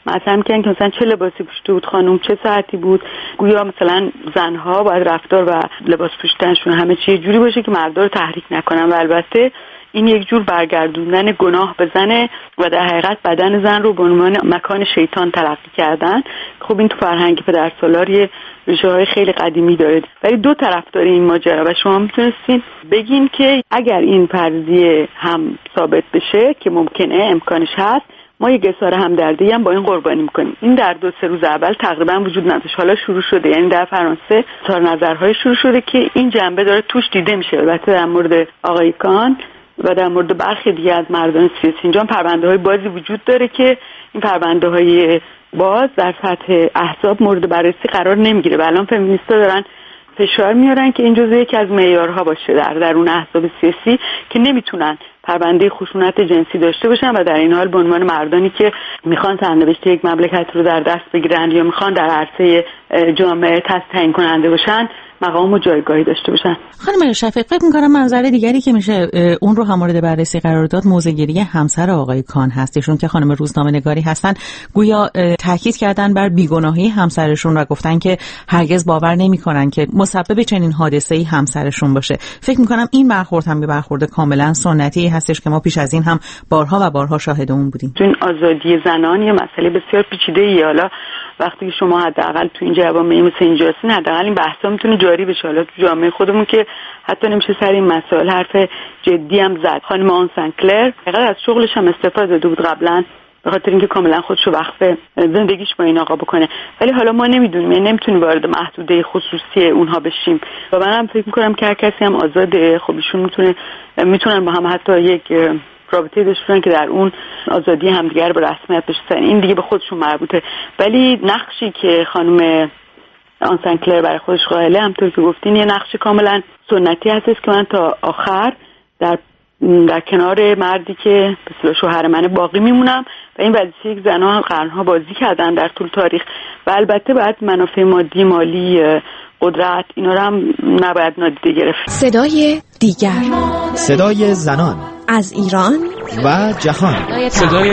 مطرح می‌کردن که مثلا چه لباسی پوشیده بود خانم، چه ساعتی بود، گویا مثلا زنها باید رفتار و لباس پوشیدنشون همه چی جوری باشه که مردا رو تحریک نکنن و البته این یک جور برگردوندن گناه به زنه و در حقیقت بدن زن رو به عنوان مکان شیطان تلقی کردن. خب این تو فرهنگ پدرسالاری ریشه‌های خیلی قدیمی داره، ولی دو طرف داره این ماجرا و شما میتونستین بگین که اگر این فرضیه هم ثابت بشه که ممکنه امکانش هست، ما یک اظهار همدردی هم با این قربانی میکنیم. این در دو سه روز اول تقریبا وجود نداشت، حالا شروع شده، یعنی در فرانسه اظهار نظرهای شروع شده که این جنبه داره توش دیده میشه. البته در مورد آقای کان و در مورد برخی دیگه از مردان سیاسی اینجا پرونده‌های بازی وجود داره که این پرونده‌های باز در سطح احزاب مورد بررسی قرار نمیگیره و الان فمینیست‌ها دارن فشار میارن که این جزء یکی از معیارها باشه در درون احزاب سیاسی که نمیتونن پرونده خشونت جنسی داشته باشن و در این حال به عنوان مردانی که میخوان سرنوشت یک مملکت رو در دست بگیرن یا میخوان در عرصه جامعه تعیین کننده باشن مقام و جایگاهی داشته باشن. خانم شفیق، فکر می‌کنم منظر دیگری که میشه اون رو هم مورد بررسی قرار داد موضع‌گیری همسر آقای کان هست، ایشون که خانم روزنامه‌نگاری هستن، گویا تاکید کردن بر بیگناهی همسرشون و گفتن که هرگز باور نمی‌کنن که مسبب چنین حادثه‌ای همسرشون باشه. فکر می‌کنم این برخورد هم به برخورد کاملا سنتی هستش که ما پیش از این هم بارها و بارها شاهد اون بودیم. این آزادی زنان یه مسئله بسیار پیچیده‌ایه. حالا وقتی که شما حداقل تو این جوامع مثل اینجا هستین، حداقل این بحثا میتونه جاری بشه. حالا تو جامعه خودمون که حتی نمیشه سر این مسائل حرف جدی هم زد. خانم آن سنکلر حقیقتا از شغلش هم استعفا داده بود قبلا به خاطر اینکه کاملا خودشو وقف زندگیش با این آقا بکنه، ولی حالا ما نمیدونیم، یعنی نمیتونیم وارد محدوده خصوصی اونها بشیم و منم فکر میکنم که هر کسی هم آزاده. خب ایشون میتونه میتونن با هم حتی یک رابطه داشتن که در اون آزادی همدیگر به رسمیت بشناسن، این دیگه به خودشون مربوطه. ولی نقشی که خانم آن سنکلر برای خودش قائله، همونطور که گفتین، یه نقش کاملا سنتی هستش که من تا آخر در در کنار مردی که مثل شوهر من باقی میمونم و این وظیفه یک زنها قرنها بازی کردن در طول تاریخ و البته باید منافع مادی، مالی، قدرت، اینا رو هم نباید نادیده گرفت. صدای دیگر، صدای زنان از ایران و جهان. صدای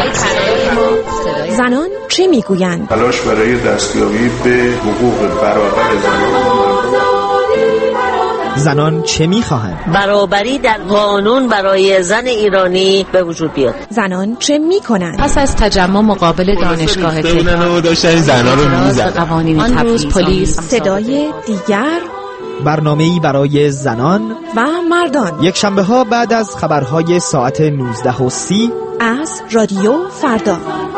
زنان چه میگویند؟ تلاش برای دستیابی به حقوق برابر زنان. زنان چه میخواهند؟ برابری در قانون برای زن ایرانی به وجود بیاد. زنان چه میکنند؟ پس از تجمع مقابل دانشگاه تهران داشتن زنان رو میزدن. آن روز پلیس. صدای دیگر، برنامه‌ای برای زنان و مردان، یک شنبه ها بعد از خبرهای ساعت نوزده و سی از رادیو فردا.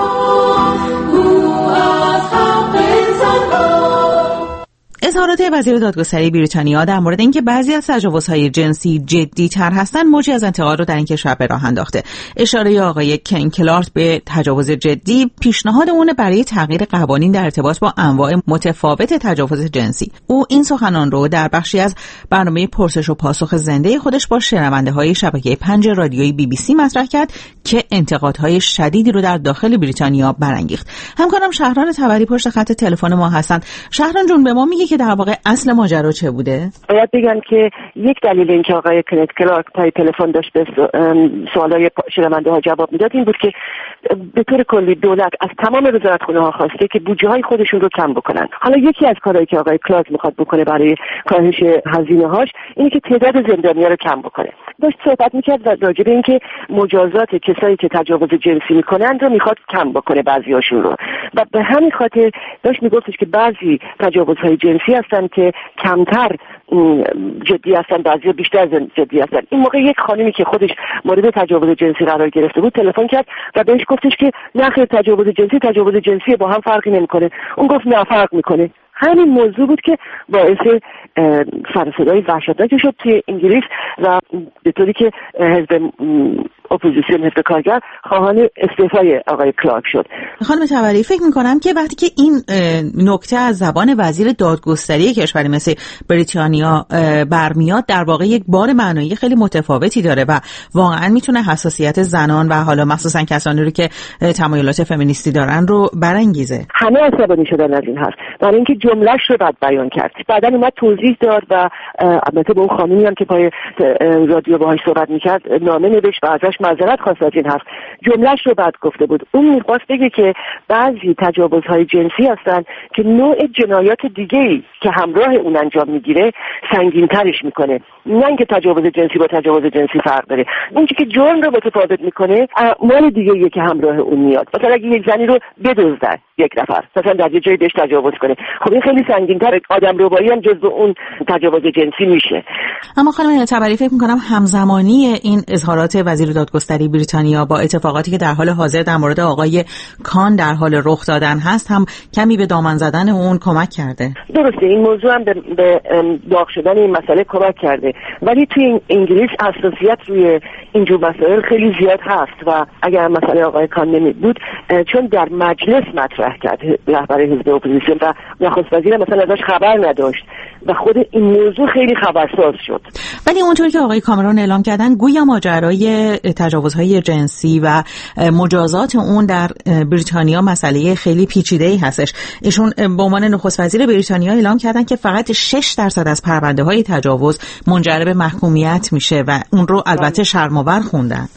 اظهارات وزیر دادگستری بریتانیا در مورد اینکه بعضی از تجاوزهای جنسی جدی‌تر هستند موجی از انتقاد رو در این کشور به راه انداخته. اشاره آقای کن کلارک به تجاوز جدی پیشنهاد اون برای تغییر قوانین در ارتباط با انواع متفاوت تجاوز جنسی. او این سخنان رو در بخشی از برنامه پرسش و پاسخ زنده خودش با شنونده‌های شبکه پنج رادیویی بی بی سی مطرح کرد که انتقادهای شدیدی رو در داخل بریتانیا برانگیخت. همکارم شهران تبری پشت خط تلفن ما هستند. شهران جون، به ما میگه که در واقع اصل ماجرا چه بوده؟ باید بگم که یک دلیل این که آقای کنت کلارک پای تلفن داشت به سوالای شنونده ها جواب میداد این بود که به طور کلی دولت از تمام وزارتخونه ها خواسته که بودجه های خودشون رو کم بکنن. حالا یکی از کارهایی که آقای کلارک میخواد بکنه برای کاهش هزینه هاش اینه که تعداد زندانی‌ها رو کم بکنه. داشت صحبت میکرد راجع به اینکه مجازات کسایی که تجاوز جنسی میکنن رو میخواد کم بکنه بعضیاشون رو و به همین خاطر داشت میگفتش که بعضی تجاوزهای جنسی هستن که کمتر جدی هستن، بعضی بیشتر جدی هستن. این موقع یک خانمی که خودش مورد تجاوز جنسی قرار گرفته بود تلفن کرد و بهش گفتش که نه خیر، تجاوز جنسی تجاوز جنسی با هم فرقی نمیکنه. اون گفت نه، فرق میکنه. همین موضوع بود که باعث سر صدای وحشتناکی شد توی انگلیس و به طوری که حزب اپوزیسیون، حزب کارگر، خواهان استعفای آقای کلارک شد. خانم تبری، فکر می‌کنم که وقتی که این نکته از زبان وزیر دادگستری کشوری مثل بریتانیا برمیاد، در واقع یک بار معنایی خیلی متفاوتی داره و واقعا میتونه حساسیت زنان و حالا مخصوصا کسانی رو که تمایلات فمینیستی دارن رو برانگیزه. همه عصبانی شدن از این حرف، برای اینکه جمله‌اش رو بعد بیان کرد. بعداً اومد توضیح داد و البته به اون خانمی هم که پای رادیو باهاش صحبت می‌کرد نامه نوشت و ازش ازش معذرت خواست از این حرف، جملهش رو بد گفته بود. اون میخواست بگه که بعضی تجاوزهای جنسی هستن که نوع جنایات دیگه‌ای که همراه اون انجام میگیره سنگین‌ترش میکنه، نه اینکه تجاوز جنسی با تجاوز جنسی فرق داره. اون چیزی که جرم رو متفاوت میکنه اعمال دیگه‌ای که همراه اون میاد. مثلا اگه یک زنی رو بدزدن یک نفر، مثلا در یه جایی بهش تجاوز کنه، خب این خیلی سنگین‌تره. آدمربایی هم جزو اون تجاوز جنسی میشه. اما خانم تبری فکر می‌کنم همزمانی این اظهارات وزیر دادگستری بریتانیا با اتفاقاتی که در حال حاضر در مورد آقای کان در حال رخ دادن هست هم کمی به دامن زدن اون کمک کرده. درسته، این موضوع هم به, به داغ شدن این مسئله کمک کرده، ولی توی انگلیس حساسیت روی اینجور مسائل خیلی زیاد هست و اگر مسئله آقای کان نمی بود، چون در مجلس مطرح کرد رهبر حزب اپوزیسیون و نخست وزیر مثلا ازش خبر نداشت و خود این موضوع خیلی خبرساز شد. ولی اونطوری که آقای کامرون اعلام کردن گویا ماجرای تجاوزهای جنسی و مجازات اون در بریتانیا مسئله خیلی پیچیده‌ای هستش. ایشون به عنوان نخست وزیر بریتانیا اعلام کردن که فقط شش درصد از پرونده‌های تجاوز منجر به محکومیت میشه و اون رو البته شرم‌آور خوندن.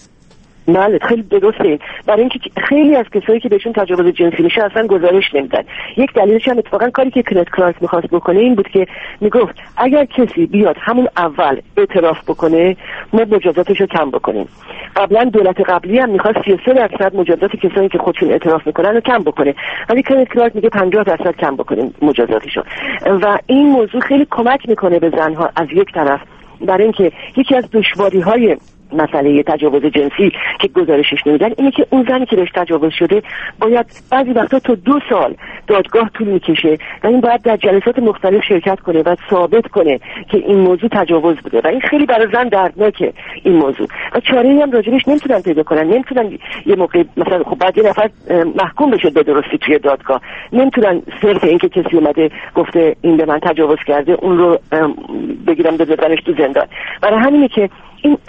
بله خیلی درسته، برای اینکه خیلی از کسایی که بهشون تجاوز جنسی میشه اصلا گزارش نمیدن. یک دلیلش هم اتفاقا کاری که کنت کلارک میخواست بکنه این بود که میگفت اگر کسی بیاد همون اول اعتراف بکنه ما مجازاتش رو کم بکنیم. قبلا دولت قبلی هم میخواست سی و سه درصد مجازات کسایی که خودشون اعتراف میکنن رو کم بکنه، ولی کنت کلارک میگه پنجاه درصد کم بکنیم مجازاتشو و این موضوع خیلی کمک میکنه به زنها از یک طرف، برای اینکه یکی از دشواری‌های مسئله تجاوز جنسی که گزارشش نمیدن اینه که اون زنی که بهش تجاوز شده باید بعضی وقتا تا دو سال دادگاه طول میکشه و این باید در جلسات مختلف شرکت کنه و ثابت کنه که این موضوع تجاوز بوده و این خیلی برای زن دردناکه این موضوع و چاره‌ای هم راجبش نمیتونن پیدا کنن. نمیتونن یه موقع مثلا خب بعد یه نفر محکوم بشه به درستی توی دادگاه، نمیتونن صرف اینکه کسی اومده گفته این به من تجاوز کرده اون رو بگیرم بذارنش تو زندان. برای همینه که این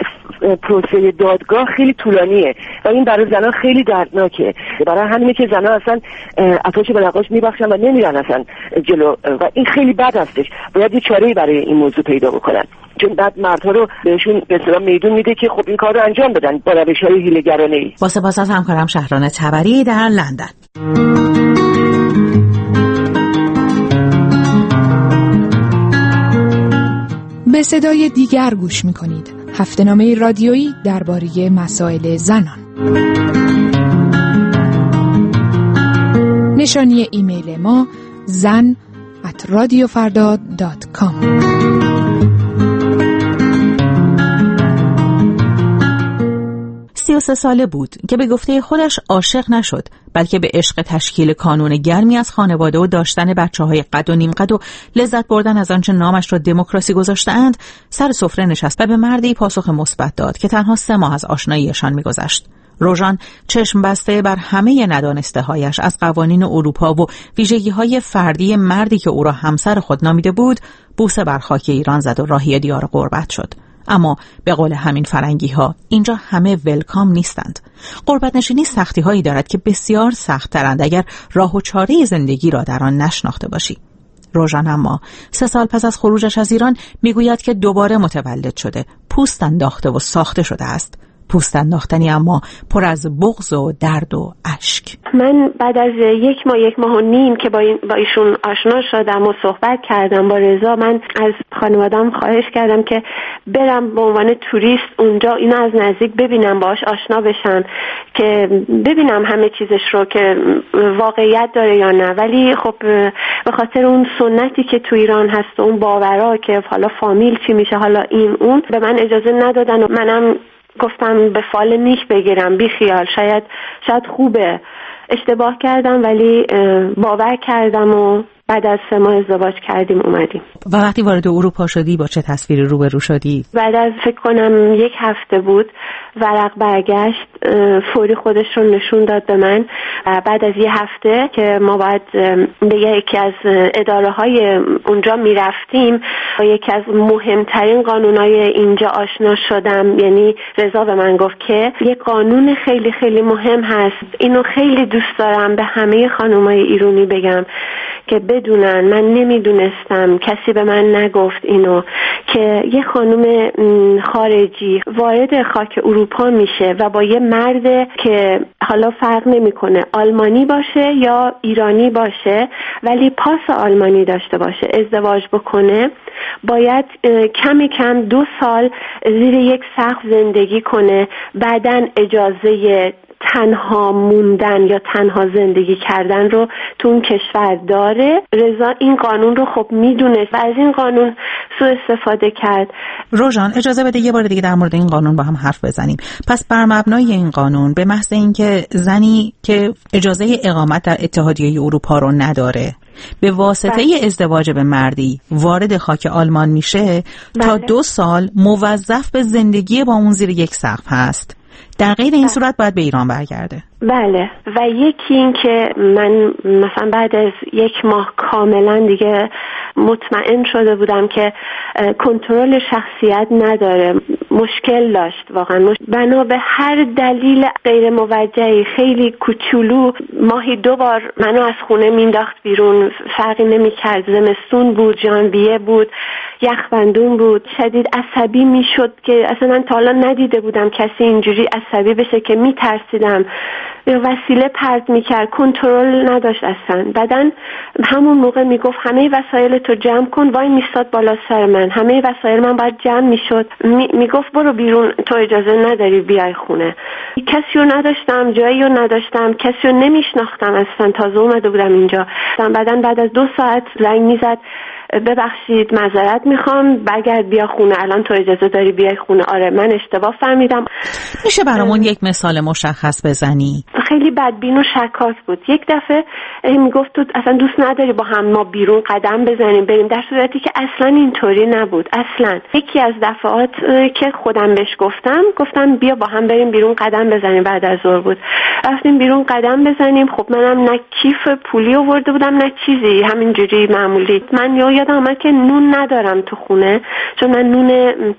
پروسه دادگاه خیلی طولانیه و این برای زنها خیلی دردناکه. برای همینه که زنها اصلا افاش به نقاش میبخشن و نمیرن اصلا جلو و این خیلی بد هستش. باید یه چاره‌ای برای این موضوع پیدا بکنن، چون بعد مردها رو بهشون به اصطلاح میدون میده که خب این کار رو انجام بدن با روش‌های حیله‌گرانه‌ای. با سپاس از همکارم شهران تبری در لندن. به صدای دیگر گوش می‌کنید. هفته‌نامه رادیویی درباره مسائل زنان. نشانی ایمیل ما زن ات رادیو فردا دات کام. سی و سه ساله بود که به گفته خودش عاشق نشد، بلکه به عشق تشکیل کانون گرمی از خانواده و داشتن بچه‌های قد و نیم قد و لذت بردن از آنچه نامش را دموکراسی گذاشته‌اند سر سفره نشست و به مردی پاسخ مثبت داد که تنها سه ماه از آشناییشان می‌گذشت. روژان چشم بسته بر همه ندانسته‌هایش از قوانین اروپا و ویژگی‌های فردی مردی که او را همسر خود نامیده بود، بوسه بر خاک ایران زد و راهی دیار غربت شد. اما به قول همین فرنگی ها اینجا همه ولکام نیستند. غربت نشینی سختی هایی دارد که بسیار سخت ترند اگر راه و چاره زندگی را در آن نشناخته باشی. روژان اما سه سال پس از خروجش از ایران میگوید که دوباره متولد شده، پوست انداخته و ساخته شده است. پوست انداختنی اما پر از بغض و درد و اشک. من بعد از یک ماه یک ماه و نیم که با, این با ایشون آشنا شدم و صحبت کردم با رضا، من از خانواده‌ام خواهش کردم که برم به عنوان توریست اونجا اینو از نزدیک ببینم، باهاش آشنا بشم، که ببینم همه چیزش رو که واقعیت داره یا نه. ولی خب به خاطر اون سنتی که تو ایران هست و اون باورا که حالا فامیل چی میشه، حالا این اون، به من اجازه ندادن و منم گفتم به فال نیک بگیرم، بی خیال، شاید شاید خوبه. اشتباه کردم ولی باور کردم و بعد از سه ماه ازدواج کردیم اومدیم. و وقتی وارد اروپا شدی با چه تصویری روبرو شدی؟ بعد از فکر کنم یک هفته بود ورق برگشت، فوری خودش رو نشون داد به من. بعد از یه هفته که ما باید به یکی از اداره های اونجا میرفتیم با یکی از مهمترین قانونای اینجا آشنا شدم. یعنی رضا به من گفت که یه قانون خیلی خیلی مهم هست، اینو خیلی دوست دارم به همه خانمای ایرانی بگم، که بدونن، من نمیدونستم، کسی به من نگفت اینو، که یه خانم خارجی وارد خاک اروپا میشه و با یه مرد که حالا فرق نمیکنه آلمانی باشه یا ایرانی باشه ولی پاس آلمانی داشته باشه ازدواج بکنه، باید کمی کم دو سال زیر یک سقف زندگی کنه، بعدن اجازه تنها موندن یا تنها زندگی کردن رو تو اون کشور داره. رضا این قانون رو خب میدونست و از این قانون سوء استفاده کرد. روژان اجازه بده یه بار دیگه در مورد این قانون با هم حرف بزنیم. پس بر مبنای این قانون به محض اینکه زنی که اجازه اقامت در اتحادیه اروپا رو نداره به واسطه بله. ازدواج به مردی وارد خاک آلمان میشه بله. تا دو سال موظف به زندگی با اون زیر یک سقف هست. در غیر این صورت باید به ایران برگرده. بله. و یکی این که من مثلا بعد از یک ماه کاملا دیگه مطمئن شده بودم که کنترل شخصیت نداره، مشکل داشت واقعا. بنا به هر دلیل غیر موجهی خیلی کوچولو ماهی دو بار منو از خونه مینداخت بیرون، فرقی نمی‌کرد، زمستون بود، ژانویه بود، یخبندون بود، شدید عصبی میشد که اصلا من تا حالا ندیده بودم کسی اینجوری عصبی بشه که میترسیدم. وسیله پرت میکرد، کنترل نداشت اصلا. بعدن همون موقع میگفت همه وسایل تو جمع کن، وای میستاد بالا سر من، همه وسایل من باید جمع میشد، می، میگفت برو بیرون، تو اجازه نداری بیای خونه. کسی رو نداشتم، جایی رو نداشتم، کسی رو نمیشناختم اصلا، تازه اومده بودم اینجا. بعدن بعد از دو ساعت زنگ میزد ببخشید معذرت میخوام برگرد بیا خونه، الان تو اجازه داری بیای خونه. آره من اشتباه فهمیدم. میشه برامون یک مثال مشخص بزنی؟ خیلی بدبین و شکاک بود. یک دفعه میگفت تو اصلا دوست نداری با هم ما بیرون قدم بزنیم بریم، در صورتی که اصلا اینطوری نبود. اصلا یکی از دفعات که خودم بهش گفتم گفتم بیا با هم بریم بیرون قدم بزنیم، بعد از ظهر بود رفتیم بیرون قدم بزنیم. خب منم نه کیف پولی آورده بودم نه چیزی، همینجوری معمولی. من یادم اومد که نون ندارم تو خونه چون من نون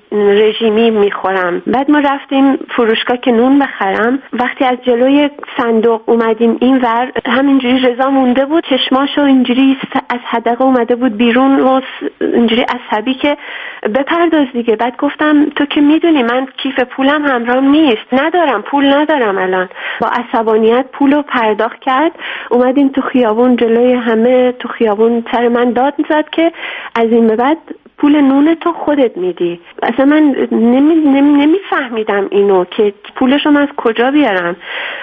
رژیمی میخورم. بعد ما رفتیم فروشگاه که نون بخرم، وقتی از جلوی صندوق اومدیم این ور همینجوری رضا مونده بود، چشماشو اینجوری از حدقه اومده بود بیرون و اینجوری عصبی که بپرداز دیگه. بعد گفتم تو که میدونی من کیف پولم همراهم نیست، ندارم، پول ندارم الان. با عصبانیت پولو پرداخت کرد. اومدیم تو خیابون جلوی همه تو خیابون سر من داد میزد که از این به بعد پول نون تو خودت میدی. اصلا من نمی نمی نمیفهمیدم اینو که پولشو من از کجا بیارم.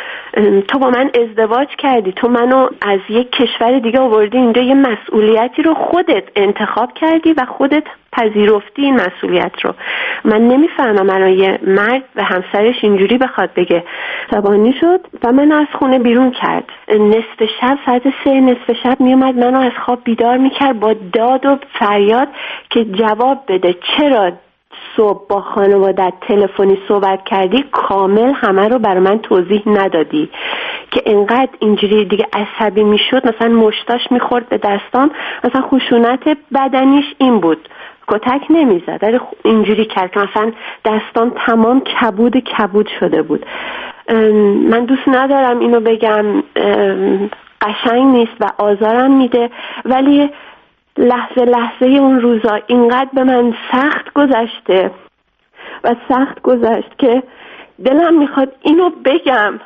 تو با من ازدواج کردی، تو منو از یک کشور دیگه آوردی اینجا، یه مسئولیتی رو خودت انتخاب کردی و خودت پذیرفتی این مسئولیت رو. من نمیفهمم الان یه مرد به همسرش اینجوری بخواد بگه. عصبانی شد و منو از خونه بیرون کرد. نصف شب ساعت سه نصف شب میومد منو از خواب بیدار میکرد با داد و فریاد که جواب بده چرا صبح با خانوادت تلفنی صحبت کردی، کامل همه رو برای من توضیح ندادی. که انقدر اینجوری دیگه عصبی میشد، مثلا مشتاش میخورد به دستام، مثلا خشونت بدنیش این بود، کتک نمیزد ولی اینجوری کرد که مثلا دستام تمام کبود کبود شده بود. من دوست ندارم اینو بگم، قشنگ نیست و آزارم میده، ولی لحظه لحظه اون روزا اینقدر به من سخت گذشته و سخت گذشت که دلم میخواد اینو بگم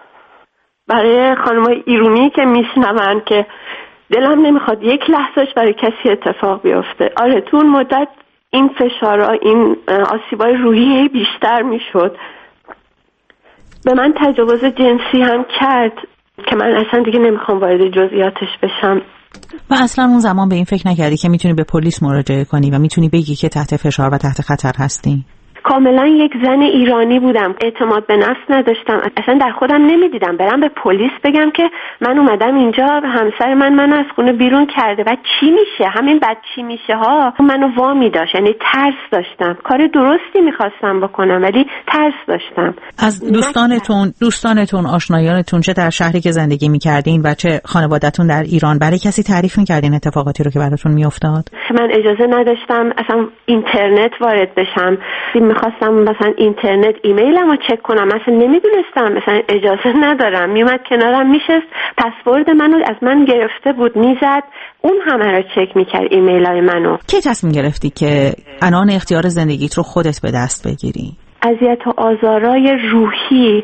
برای خانمای ایرانی که میشنون که دلم نمیخواد یک لحظهش برای کسی اتفاق بیفته. آره تو اون مدت این فشارها، این آسیبای روحی بیشتر میشد. به من تجاوز جنسی هم کرد که من اصلا دیگه نمیخوام وارد جزئیاتش بشم. و اصلا اون زمان به این فکر نکردی که میتونی به پلیس مراجعه کنی و میتونی بگی که تحت فشار و تحت خطر هستی؟ کاملا یک زن ایرانی بودم، اعتماد به نفس نداشتم، اصلا در خودم نمیدیدم برم به پلیس بگم که من اومدم اینجا همسر من منو از خونه بیرون کرده و چی میشه، همین بعد چی میشه ها منو وامی داشت. یعنی ترس داشتم، کار درستی میخواستم بکنم ولی ترس داشتم. از دوستانتون دوستانتون آشنایانتون چه در شهری که زندگی میکردین و چه خانواده‌تون در ایران برای کسی تعریف میکردین اتفاقاتی رو که براتون میافتاد؟ من اجازه نداشتم اصلا اینترنت وارد بشم. میخواستم مثلا اینترنت ایمیلمو چک کنم، مثلا نمیدونستم، مثلا اجازه ندارم. میومد کنارم میشست، پسورد منو از من گرفته بود، میزد اون همه رو چک میکرد ایمیلای منو. کی تصمیم گرفتی که الان اختیار زندگیت رو خودت به دست بگیری؟ اذیت و آزارای روحی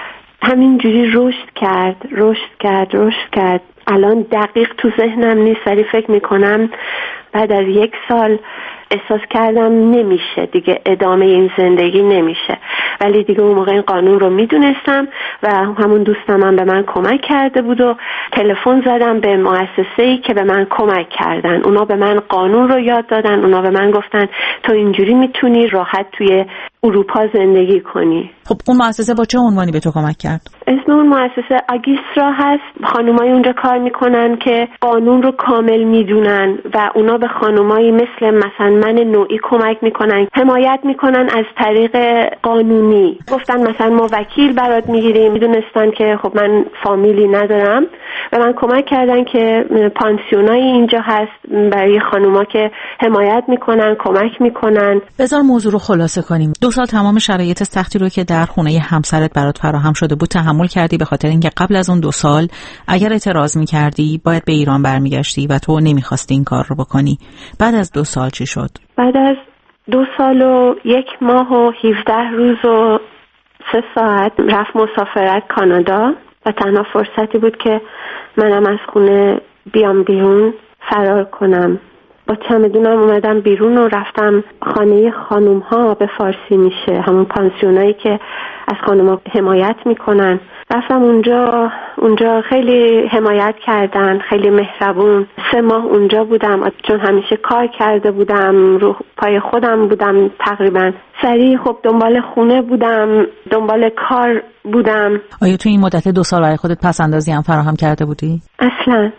همینجوری رشد کرد رشد کرد رشد کرد. الان دقیق تو ذهنم نیست، ولی فکر میکنم بعد از یک سال احساس کردم نمیشه دیگه، ادامه این زندگی نمیشه. ولی دیگه اون موقع این قانون رو میدونستم و همون دوستم هم به من کمک کرده بود و تلفن زدم به مؤسسه‌ای که به من کمک کردن. اونا به من قانون رو یاد دادن، اونا به من گفتن تو اینجوری میتونی راحت توی اروپا زندگی کنی. خب اون مؤسسه با چه عنوانی به تو کمک کرد؟ اسم اون مؤسسه آگیسترا هست. خانومای اونجا کار میکنن که قانون رو کامل میدونن و اونا به خانومایی مثل مثلا من نوعی کمک میکنن، حمایت میکنن از طریق قانونی. گفتن مثلا ما وکیل برات میگیریم، میدونستن که خب من فامیلی ندارم و من کمک کردن که پانسیونای اینجا هست برای خانوما که حمایت میکنن، کمک میکنن. بذار موضوع رو خلاصه کنیم. دو سال تمام شرایط سختی رو که در خونه همسرت برات فراهم شده بود تحمل کردی، به خاطر اینکه قبل از اون دو سال اگر اعتراض میکردی باید به ایران برمیگشتی و تو نمیخواستی این کار رو بکنی. بعد از دو سال چی شد؟ بعد از دو سال و یک ماه و هفده روز و سه ساعت رفت مسافرت کانادا و تنها فرصتی بود که منم از خونه بیام بیرون، فرار کنم. با چمدونم اومدم بیرون و رفتم خانه خانوم ها، به فارسی میشه همون پانسیونایی که از خانوم ها حمایت میکنن. رفتم اونجا اونجا خیلی حمایت کردن، خیلی مهربون. سه ماه اونجا بودم چون همیشه کار کرده بودم، رو پای خودم بودم تقریبا. سریع خب دنبال خونه بودم، دنبال کار بودم. آیا تو این مدت دو سال برای خودت پس اندازی هم فراهم کرده بودی؟ اصلا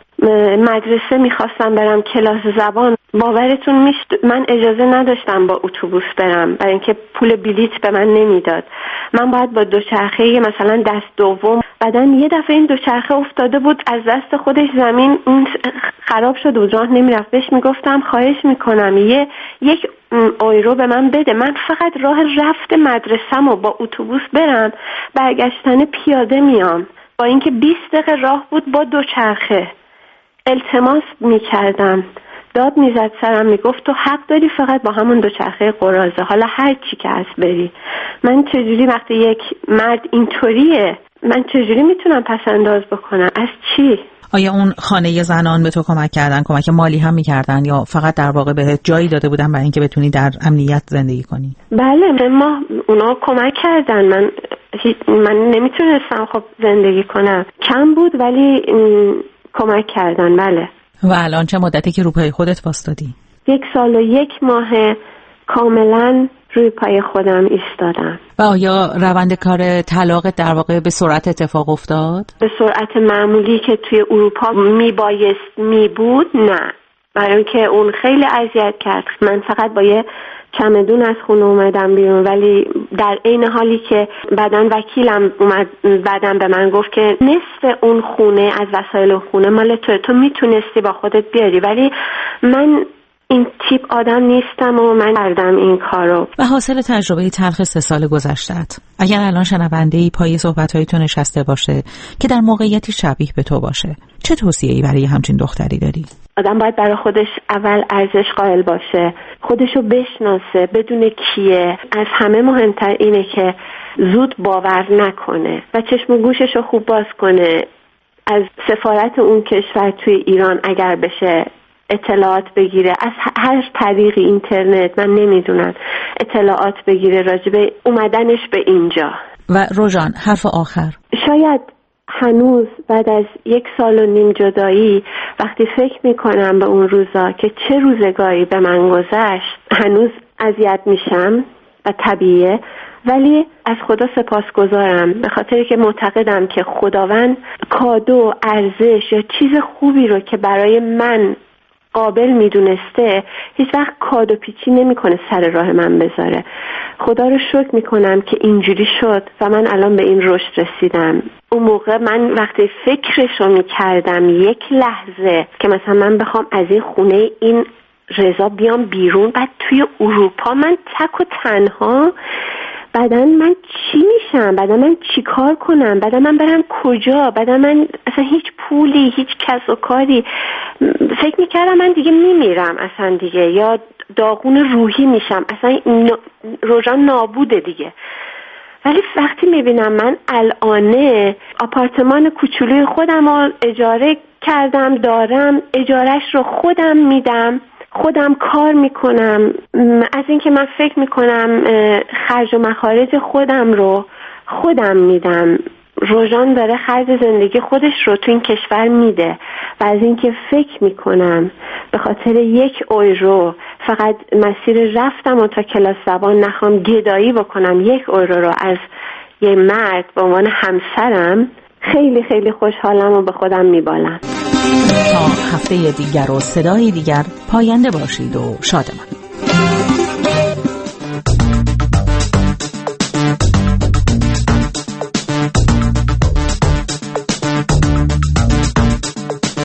مدرسه میخواستم برم، کلاس زبان. باورتون میشه من اجازه نداشتم با اتوبوس برم برای اینکه پول بلیط به من نمیداد. من باید با دوچرخه مثلا دست دوم. بعدن یه دفعه این دوچرخه افتاده بود از دست خودش زمین، اون خراب شد و راه نمیرفت. بهش میگفتم خواهش میکنم یه یک یورو به من بده، من فقط راه رفت مدرسه‌مو با اتوبوس برم، برگشتن پیاده میام. با اینکه بیست دقیقه راه بود با دوچرخه. التماس میکردم، داد میزد سرم، میگفت تو حق داری فقط با همون دوچرخه قرازه، حالا هر چی که هست بری. من چجوری وقتی یک مرد اینطوریه، من چجوری میتونم پس انداز بکنم؟ از چی؟ آیا اون خانه زنان به تو کمک کردن، کمک مالی هم میکردن یا فقط در واقع به جایی داده بودن برای اینکه بتونی در امنیت زندگی کنی؟ بله، ما اونا کمک کردن. من من نمیتونستم خب زندگی کنم، کم بود ولی کمک کردن. بله. و الان چه مدتی که رو پای خودت واسطادی؟ یک سال و یک ماه کاملا روی پای خودم ایستادم. و آیا روند کار طلاق در واقع به سرعت اتفاق افتاد؟ به سرعت معمولی که توی اروپا میبایست میبود نه، برای اینکه اون خیلی اذیت کرد. من فقط با یه چمدون از خونه اومدم بیرون، ولی در عین حالی که بعدن وکیلم اومد بعدن به من گفت که نصف اون خونه از وسایل خونه مال تو، تو میتونستی با خودت بیاری، ولی من این تیپ آدم نیستم و من کردم این کارو. و حاصل تجربه تلخ سه سال گذشته‌ات، اگر الان شنونده‌ای پای صحبت‌های تو نشسته باشه که در موقعیتی شبیه به تو باشه، چه توصیه‌ای برای همچین دختری داری؟ آدم باید برای خودش اول ارزش قائل باشه، خودشو بشناسه، بدون کیه. از همه مهمتر اینه که زود باور نکنه و چشم و گوششو خوب باز کنه. از سفارت اون کشور توی ایران اگر بشه اطلاعات بگیره، از هر طریق اینترنت، من نمیدونم، اطلاعات بگیره راجبه اومدنش به اینجا. و روژان، حرف آخر. شاید هنوز بعد از یک سال و نیم جدایی وقتی فکر میکنم به اون روزا که چه روزگاری به من گذشت، هنوز اذیت میشم و طبیعیه، ولی از خدا سپاسگزارم به خاطر که معتقدم که خداوند کادو، ارزش یا چیز خوبی رو که برای من قابل میدونسته هیچ وقت کادو پیچی نمیکنه سر راه من بذاره. خدا رو شکر میکنم که اینجوری شد و من الان به این رشد رسیدم. اون موقع من وقتی فکرشو میکردم یک لحظه که مثلا من بخوام از این خونه این رضا بیام بیرون، بعد توی اروپا من تک و تنها، بعدا من چی میشم، بعدا من چی کار کنم، بعدا من برم کجا، بعدا من اصلا هیچ پولی، هیچ کس و کاری. فکر میکردم من دیگه میمیرم اصلا دیگه، یا داغون روحی میشم، اصلا روژان نابوده دیگه. ولی وقتی میبینم من الانه آپارتمان کوچولوی خودم رو اجاره کردم، دارم اجارش رو خودم میدم، خودم کار میکنم، از اینکه من فکر میکنم خرج و مخارج خودم رو خودم میدم، روژان داره خرج زندگی خودش رو تو این کشور میده و از اینکه فکر میکنم به خاطر یک یورو فقط مسیر رفتم و تا کلاس زبان نخوام گدایی بکنم یک یورو رو از یه مرد به عنوان همسرم، خیلی خیلی خوشحالم و به خودم میبالم. تا هفته دیگر و صدای دیگر پاینده باشید و شادمان.